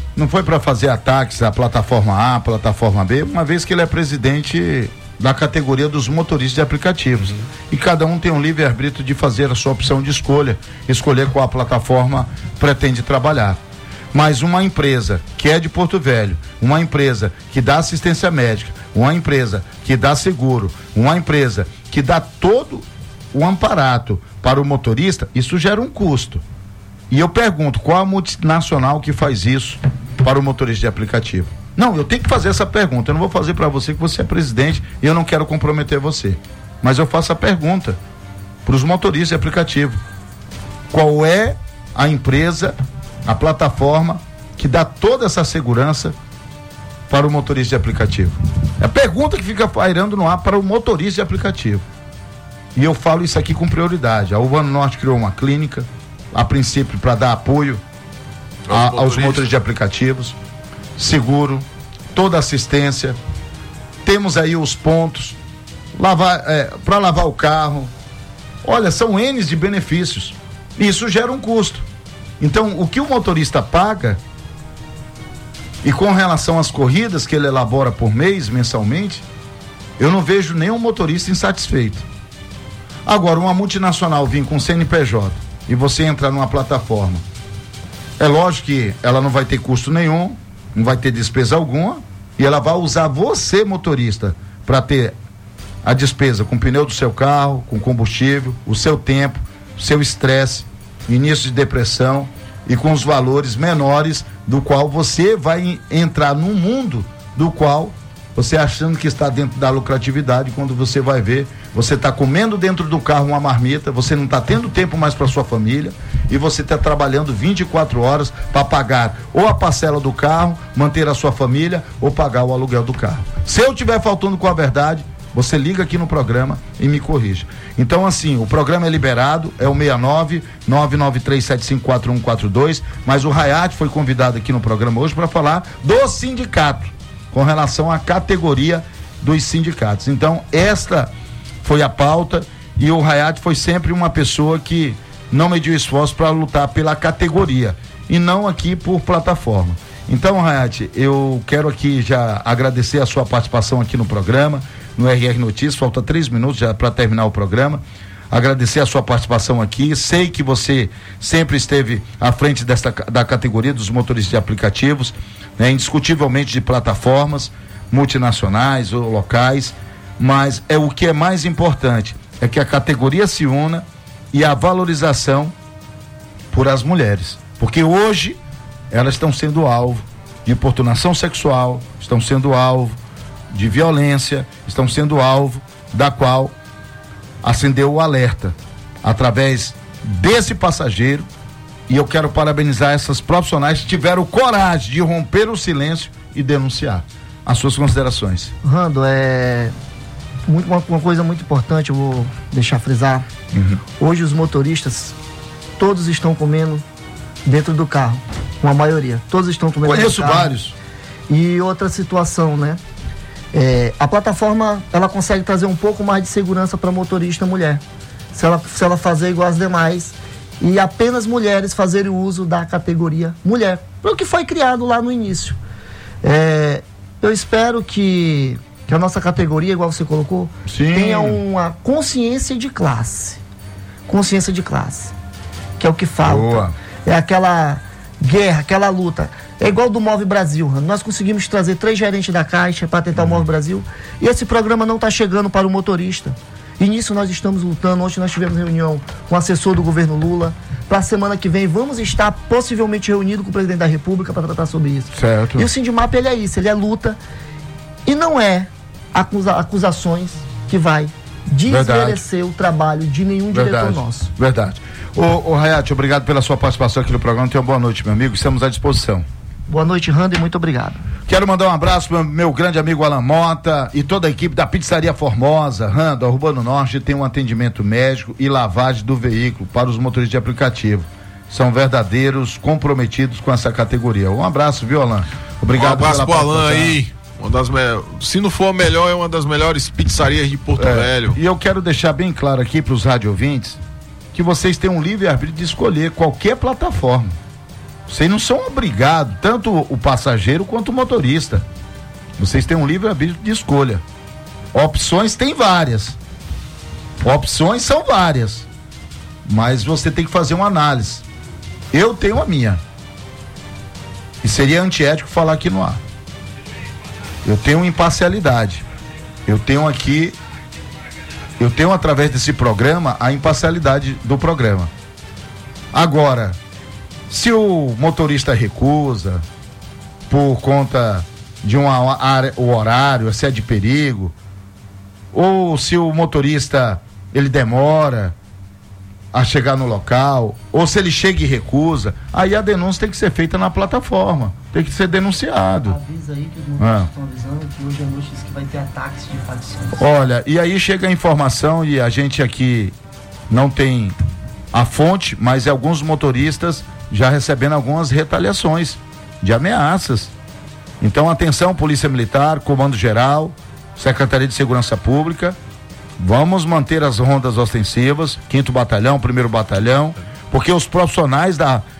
não foi para fazer ataques à plataforma A, plataforma B, uma vez que ele é presidente da categoria dos motoristas de aplicativos. E cada um tem um livre-arbítrio de fazer a sua opção de escolha, escolher qual a plataforma pretende trabalhar. Mas uma empresa que é de Porto Velho, uma empresa que dá assistência médica, uma empresa que dá seguro, uma empresa que dá todo o amparato para o motorista, isso gera um custo. E eu pergunto, qual a multinacional que faz isso para o motorista de aplicativo? Não, eu tenho que fazer essa pergunta. Eu não vou fazer para você que você é presidente e eu não quero comprometer você. Mas eu faço a pergunta para os motoristas de aplicativo. Qual é a empresa, a plataforma que dá toda essa segurança para o motorista de aplicativo? É a pergunta que fica pairando no ar para o motorista de aplicativo. E eu falo isso aqui com prioridade. A Urbano Norte criou uma clínica, a princípio para dar apoio aos motoristas de aplicativos, seguro, toda assistência. Temos aí os pontos para lavar o carro. Olha, são N de benefícios. Isso gera um custo. Então, o que o motorista paga, e com relação às corridas que ele elabora por mês, mensalmente, eu não vejo nenhum motorista insatisfeito. Agora, uma multinacional vir com CNPJ e você entrar numa plataforma, é lógico que ela não vai ter custo nenhum, não vai ter despesa alguma, e ela vai usar você, motorista, para ter a despesa com o pneu do seu carro, com combustível, o seu tempo, o seu estresse, início de depressão, e com os valores menores do qual você vai entrar num mundo do qual você achando que está dentro da lucratividade, quando você vai ver, você está comendo dentro do carro uma marmita, você não está tendo tempo mais para sua família e você está trabalhando 24 horas para pagar ou a parcela do carro, manter a sua família ou pagar o aluguel do carro. Se eu estiver faltando com a verdade, você liga aqui no programa e me corrige. Então, assim, o programa é liberado, é o 69-993754142, mas o Hayat foi convidado aqui no programa hoje para falar do sindicato, com relação à categoria dos sindicatos. Então, esta foi a pauta, e o Hayat foi sempre uma pessoa que não mediu esforço para lutar pela categoria, e não aqui por plataforma. Então, Hayat, eu quero aqui já agradecer a sua participação aqui no programa, no RR Notícias. Falta 3 minutos já para terminar o programa. Agradecer a sua participação aqui. Sei que você sempre esteve à frente da categoria dos motoristas de aplicativos, né, indiscutivelmente de plataformas multinacionais ou locais, mas o que é mais importante é que a categoria se una e a valorização por as mulheres, porque hoje elas estão sendo alvo de importunação sexual, estão sendo alvo de violência, estão sendo alvo da qual acendeu o alerta através desse passageiro, e eu quero parabenizar essas profissionais que tiveram coragem de romper o silêncio e denunciar. As suas considerações. Rando, uma coisa muito importante, eu vou deixar frisar. Hoje os motoristas todos estão comendo dentro do carro, com a maioria, todos estão comendo dentro do carro. Conheço vários. E outra situação, né? A plataforma, ela consegue trazer um pouco mais de segurança para motorista mulher, se ela fazer igual as demais e apenas mulheres fazerem o uso da categoria mulher, foi o que foi criado lá no início. Eu espero que a nossa categoria, igual você colocou, tenha uma consciência de classe, que é o que falta. Boa. É aquela guerra, aquela luta. É igual do Move Brasil. Nós conseguimos trazer 3 gerentes da Caixa para tentar o Move Brasil, e esse programa não está chegando para o motorista. E nisso nós estamos lutando. Ontem nós tivemos reunião com o assessor do governo Lula. Para a semana que vem vamos estar possivelmente reunidos com o presidente da República para tratar sobre isso. Certo. E o Sindimap, ele é isso, ele é luta, e não é acusações que vai desmerecer o trabalho de nenhum diretor nosso. Verdade. Ô Hayat, obrigado pela sua participação aqui no programa. Tenha uma boa noite, meu amigo. Estamos à disposição. Boa noite, Randy, muito obrigado. Quero mandar um abraço para meu grande amigo Alan Mota e toda a equipe da Pizzaria Formosa. Randy, a Urbano Norte tem um atendimento médico e lavagem do veículo para os motoristas de aplicativo. São verdadeiros comprometidos com essa categoria. Um abraço, viu, Alan? Obrigado. Um abraço pro Alan aí. Se não for a melhor, é uma das melhores pizzarias de Porto Velho. E eu quero deixar bem claro aqui para os rádio ouvintes que vocês têm um livre-arbítrio de escolher qualquer plataforma. Vocês não são obrigados, tanto o passageiro quanto o motorista. Vocês têm um livre-arbítrio de escolha. Opções tem várias. Opções são várias. Mas você tem que fazer uma análise. Eu tenho a minha. E seria antiético falar aqui no ar. Eu tenho imparcialidade. Eu tenho através desse programa a imparcialidade do programa. Agora, se o motorista recusa por conta de o horário, se é de perigo, ou se o motorista ele demora a chegar no local, ou se ele chega e recusa, aí a denúncia tem que ser feita na plataforma, tem que ser denunciado. Avisa aí que os motoristas estão avisando que hoje à noite diz que vai ter ataques de facções. Olha, e aí chega a informação, e a gente aqui não tem a fonte, mas alguns motoristas já recebendo algumas retaliações de ameaças. Então, atenção, Polícia Militar, Comando Geral, Secretaria de Segurança Pública, vamos manter as rondas ostensivas, 5º Batalhão, 1º Batalhão, porque os profissionais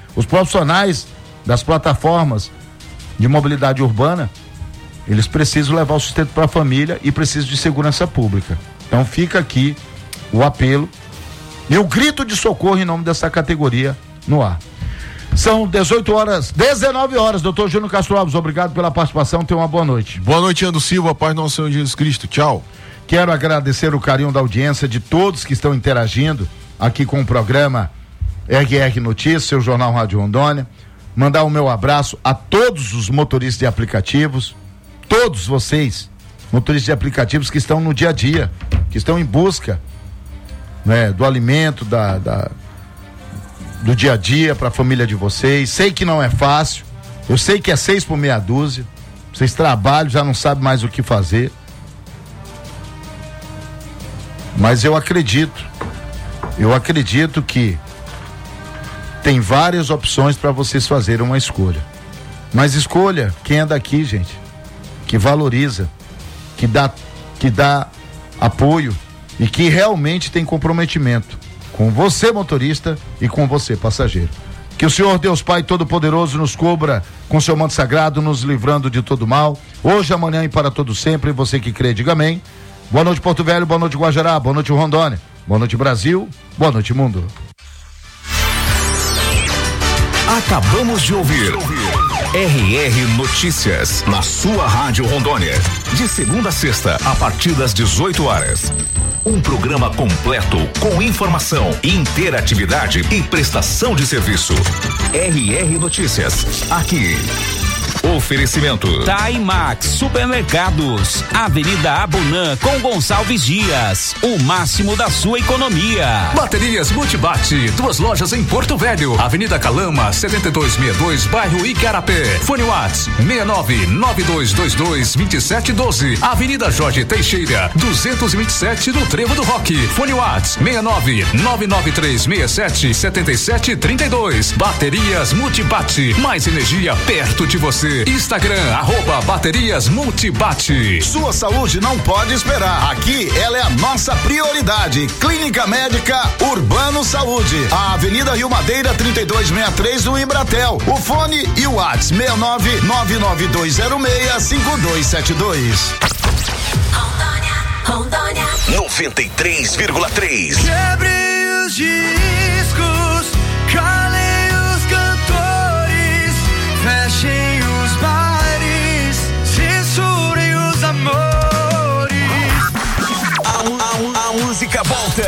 das plataformas de mobilidade urbana, eles precisam levar o sustento para a família e precisam de segurança pública. Então fica aqui o apelo e o grito de socorro em nome dessa categoria no ar. São 19 horas, doutor Júnior Castro Alves, obrigado pela participação, tenha uma boa noite. Boa noite, Ando Silva, paz do nosso Senhor Jesus Cristo, tchau. Quero agradecer o carinho da audiência de todos que estão interagindo aqui com o programa RR Notícias, seu Jornal Rádio Rondônia. Mandar o meu abraço a todos os motoristas de aplicativos, todos vocês, motoristas de aplicativos que estão no dia a dia, que estão em busca, né, do alimento, do dia a dia para a família de vocês. Sei que não é fácil, eu sei que é 6 por meia dúzia, vocês trabalham, já não sabem mais o que fazer. Mas eu acredito que tem várias opções para vocês fazerem uma escolha. Mas escolha quem é daqui, gente, que valoriza, que dá apoio e que realmente tem comprometimento com você, motorista, e com você, passageiro. Que o Senhor Deus Pai Todo-Poderoso nos cubra com seu manto sagrado, nos livrando de todo mal, hoje, amanhã e para todo sempre. Você que crê, diga amém. Boa noite, Porto Velho, boa noite, Guajará, boa noite, Rondônia, boa noite, Brasil, boa noite, mundo. Acabamos de ouvir RR Notícias, na sua Rádio Rondônia. De segunda a sexta, a partir das 18 horas. Um programa completo com informação, interatividade e prestação de serviço. RR Notícias, aqui. Oferecimento Taimax Supermercados, Avenida Abunã com Gonçalves Dias, o máximo da sua economia. Baterias Multibate, 2 lojas em Porto Velho, Avenida Calama 7262, bairro Igarapé. Fone Whats 6992222712, Avenida Jorge Teixeira 227 no Trevo do Roque. Fone Whats 69993677732. Baterias Multibate, mais energia perto de você. Instagram, @Baterias Multibate. Sua saúde não pode esperar. Aqui ela é a nossa prioridade. Clínica Médica Urbano Saúde. A Avenida Rio Madeira 3263 do Embratel. O fone e o WhatsApp 69992065272. Rondônia 93,3. Quebre os discos, calem os cantores, fechem os bares, censurem os amores. A música volta.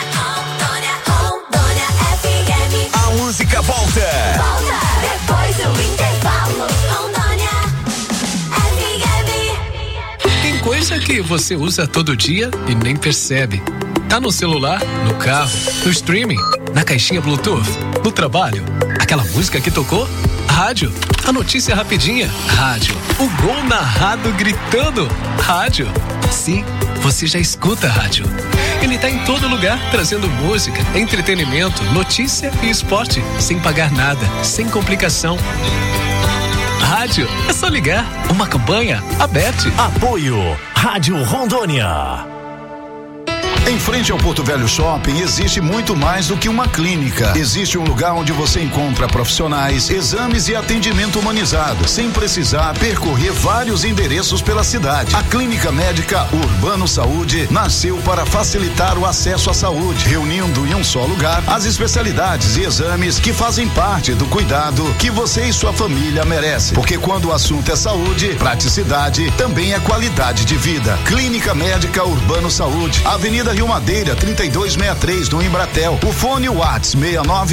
A música volta. Depois do intervalo. Rondônia FM. Tem coisa que você usa todo dia e nem percebe. Tá no celular, no carro, no streaming, na caixinha Bluetooth, no trabalho. Aquela música que tocou? Rádio. A notícia rapidinha? Rádio. O gol narrado gritando? Rádio. Sim, você já escuta rádio. Ele tá em todo lugar, trazendo música, entretenimento, notícia e esporte, sem pagar nada, sem complicação. Rádio, é só ligar. Uma campanha aberta. Apoio Rádio Rondônia. Em frente ao Porto Velho Shopping existe muito mais do que uma clínica. Existe um lugar onde você encontra profissionais, exames e atendimento humanizado, sem precisar percorrer vários endereços pela cidade. A Clínica Médica Urbano Saúde nasceu para facilitar o acesso à saúde, reunindo em um só lugar as especialidades e exames que fazem parte do cuidado que você e sua família merecem. Porque quando o assunto é saúde, praticidade também é qualidade de vida. Clínica Médica Urbano Saúde, Avenida Rio Madeira, 3263, no Embratel. O fone WhatsApp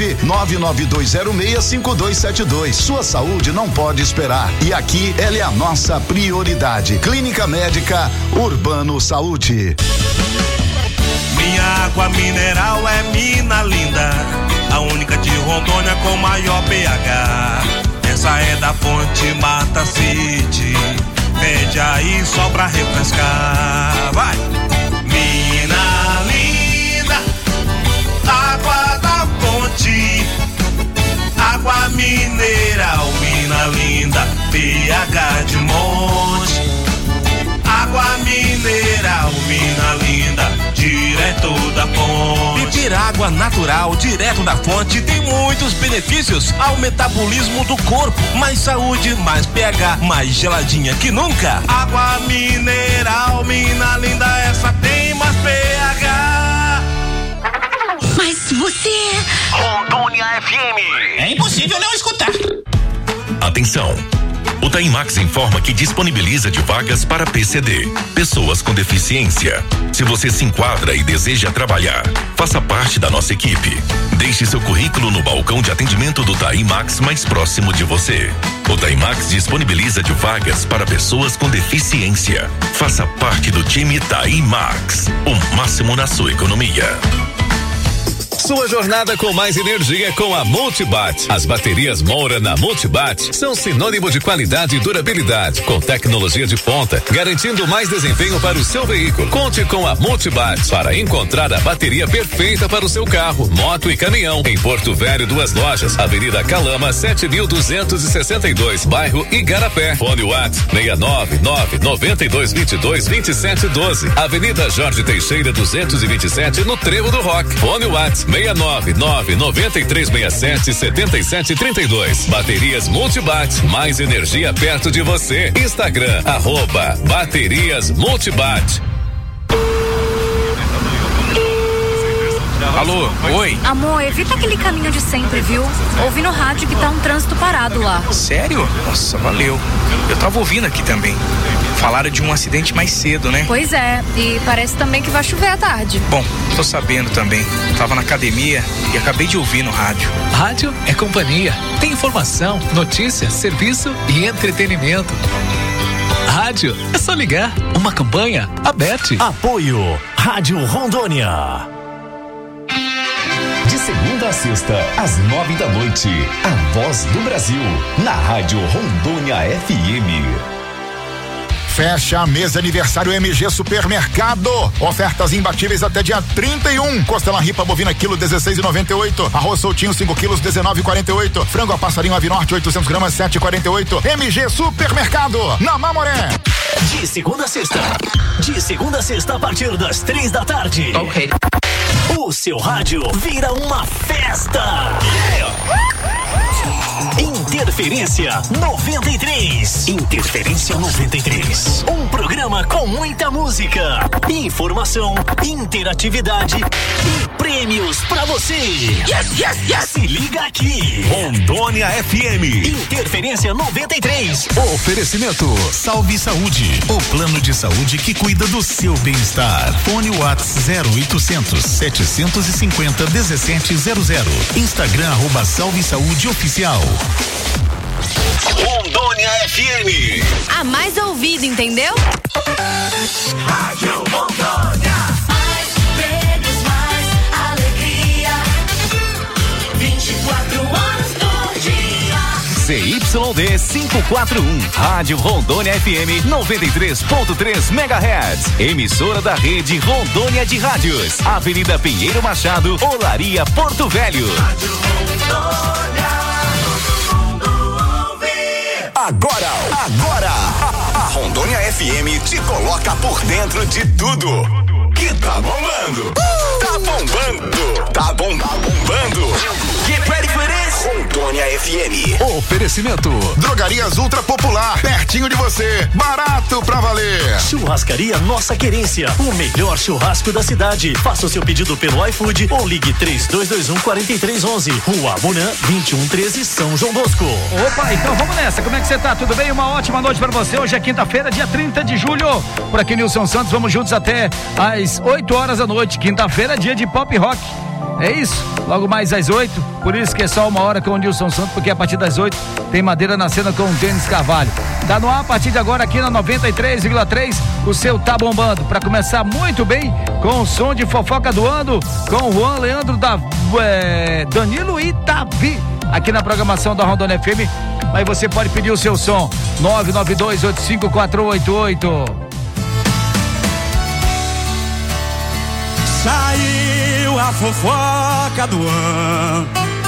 69-99206-5272. Sua saúde não pode esperar. E aqui ela é a nossa prioridade. Clínica Médica Urbano Saúde. Minha água mineral é Mina Linda, a única de Rondônia com maior pH. Essa é da fonte Mata City. Pede aí só pra refrescar. Vai! Mina Linda, água da fonte, água mineral, Mina Linda, pH de monte. Água mineral, Mina Linda, direto da fonte. Beber água natural, direto da fonte, tem muitos benefícios ao metabolismo do corpo. Mais saúde, mais pH, mais geladinha que nunca. Água mineral, Mina Linda, essa tem mais pH. Mas você... Rondônia FM. É impossível não escutar. Atenção! O Taimax informa que disponibiliza de vagas para PCD, pessoas com deficiência. Se você se enquadra e deseja trabalhar, faça parte da nossa equipe. Deixe seu currículo no balcão de atendimento do Taimax mais próximo de você. O Taimax disponibiliza de vagas para pessoas com deficiência. Faça parte do time Taimax, o máximo na sua economia. Sua jornada com mais energia com a Multibat. As baterias Moura na Multibat são sinônimo de qualidade e durabilidade, com tecnologia de ponta, garantindo mais desempenho para o seu veículo. Conte com a Multibat para encontrar a bateria perfeita para o seu carro, moto e caminhão. Em Porto Velho, 2 lojas, Avenida Calama, 7.262, bairro Igarapé. Fone WhatsApp 699-9222-2712. Avenida Jorge Teixeira, 227, no Trevo do Rock. Fone WhatsApp 699-9367-7732. Baterias Multibat, mais energia perto de você. Instagram, @Baterias Multibat. Alô, oi. Amor, evita aquele caminho de sempre, viu? Ouvi no rádio que tá um trânsito parado lá. Sério? Nossa, valeu. Eu tava ouvindo aqui também. Falaram de um acidente mais cedo, né? Pois é, e parece também que vai chover à tarde. Bom, tô sabendo também. Tava na academia e acabei de ouvir no rádio. Rádio é companhia. Tem informação, notícia, serviço e entretenimento. Rádio é só ligar. Uma campanha aberta. Apoio Rádio Rondônia. De segunda a sexta, às 9 da noite, a Voz do Brasil, na Rádio Rondônia FM. Fecha a mês de aniversário MG Supermercado. Ofertas imbatíveis até dia 31. Costela ripa bovina quilo 16,98. Arroz soltinho 5 quilos 19,48. Frango a passarinho ave norte 800 gramas 7,48. MG Supermercado, na Mamoré. De segunda a sexta. De segunda a sexta, a partir das 3 da tarde. Ok. O seu rádio vira uma festa. Interferência 93. Interferência 93. Um programa com muita música, informação, interatividade e prêmios pra você. Yes, yes, yes. Se liga aqui. Rondônia FM. Interferência 93. Oferecimento Salve Saúde. O plano de saúde que cuida do seu bem-estar. Fone WhatsApp 0800 750 1700. Instagram @Salve Saúde Oficial. Rondônia FM. A mais ouvida, entendeu? Rádio Rondônia. Mais prêmios, mais alegria. 24 horas por dia. CYD 541, Rádio Rondônia FM 93.3 MHz. Emissora da rede Rondônia de Rádios. Avenida Pinheiro Machado, Olaria, Porto Velho. Rádio Rondônia. Agora, a Rondônia FM te coloca por dentro de tudo que que tá bombando. Tá bombando. Tá bombando. Get ready for this. Rondônia FM. Oferecimento. Drogarias Ultra Popular, pertinho de você, barato pra valer. Churrascaria Nossa Querência, o melhor churrasco da cidade. Faça o seu pedido pelo iFood ou ligue 3221-4311. Rua Abunã, 2113, São João Bosco. Opa, então vamos nessa. Como é que você tá? Tudo bem? Uma ótima noite pra você. Hoje é quinta-feira, dia 30 de julho. Por aqui, Nilson Santos, vamos juntos até às 8 horas da noite. Quinta-feira, dia de pop rock. É isso, logo mais às 8, por isso que é só 1 hora com o Nilson Santos, porque a partir das 8 tem Madeira na Cena com o Denis Carvalho. Tá no ar a partir de agora aqui na 93,3, o seu Tá Bombando, pra começar muito bem com o som de fofoca do ano, com o Juan Leandro Danilo e Davi, aqui na programação da Rondônia FM. Aí você pode pedir o seu som, 992854888. Saiu a fofoca do ano,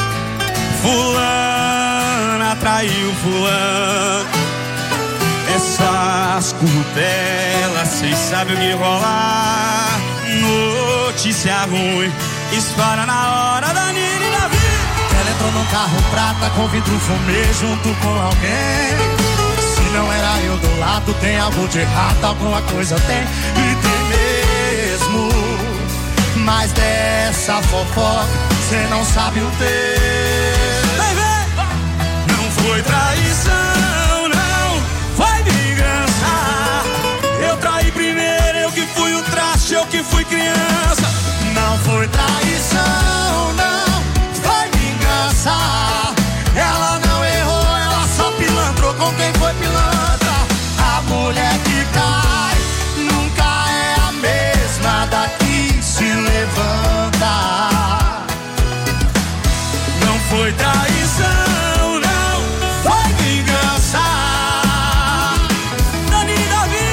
fulana traiu fulano. Essas curtelas, cês sabem o que rolar. Notícia ruim, espalha na hora da Nina e Davi. Ela entrou num carro prata com vidro fumê junto com alguém. Se não era eu do lado, tem algo de errado, alguma coisa tem, e tem mesmo. Mas dessa fofoca, cê não sabe o texto. Vem, vem! Não foi traição, não, foi vingança. Eu traí primeiro, eu que fui o traste, eu que fui criança. Não foi traição, não, foi vingança. Ela não errou, ela só pilantrou com quem foi pilantra. A mulher que cai nunca é a mesma daqui se levanta. Não foi traição, não, foi vingança. Dani e Davi.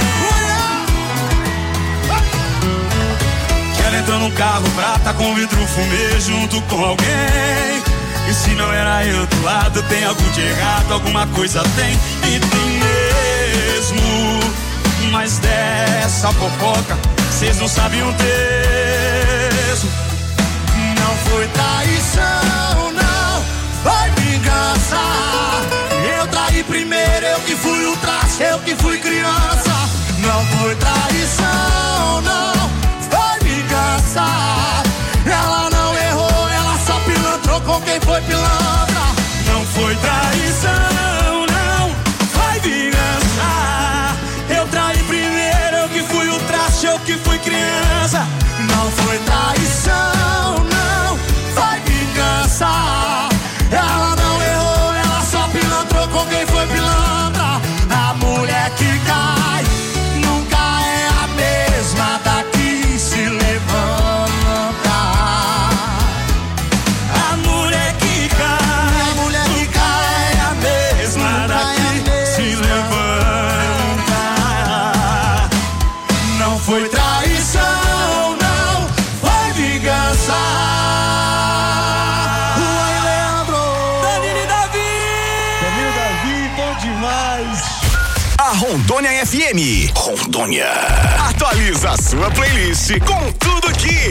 Que ela entrou num carro prata com vidro fumê junto com alguém. E se não era eu do lado, tem algo de errado, alguma coisa tem, e tem mesmo. Mas dessa fofoca, cês não sabem um texto. Não foi traição, não, foi vingança. Eu traí primeiro, eu que fui o traste, eu que fui criança. Não foi traição, não, foi vingança. Ela não errou, ela só pilantrou com quem foi pilantra. Não foi traição, não, foi vingança. Eu traí primeiro, eu que fui o traste, eu que fui criança. Não foi traição, não, foi vingança. Ela não errou, ela só pilantrou com quem foi pilantra. A mulher que cai nunca é a mesma daqui se levanta. A mulher que cai é a mesma daqui se levanta. Não foi traição, não, foi vingança. Juan Leandro, Danilo e Davi. Danilo e Davi, bom demais. A Rondônia FM. Rondônia. Atualiza a sua playlist com tudo que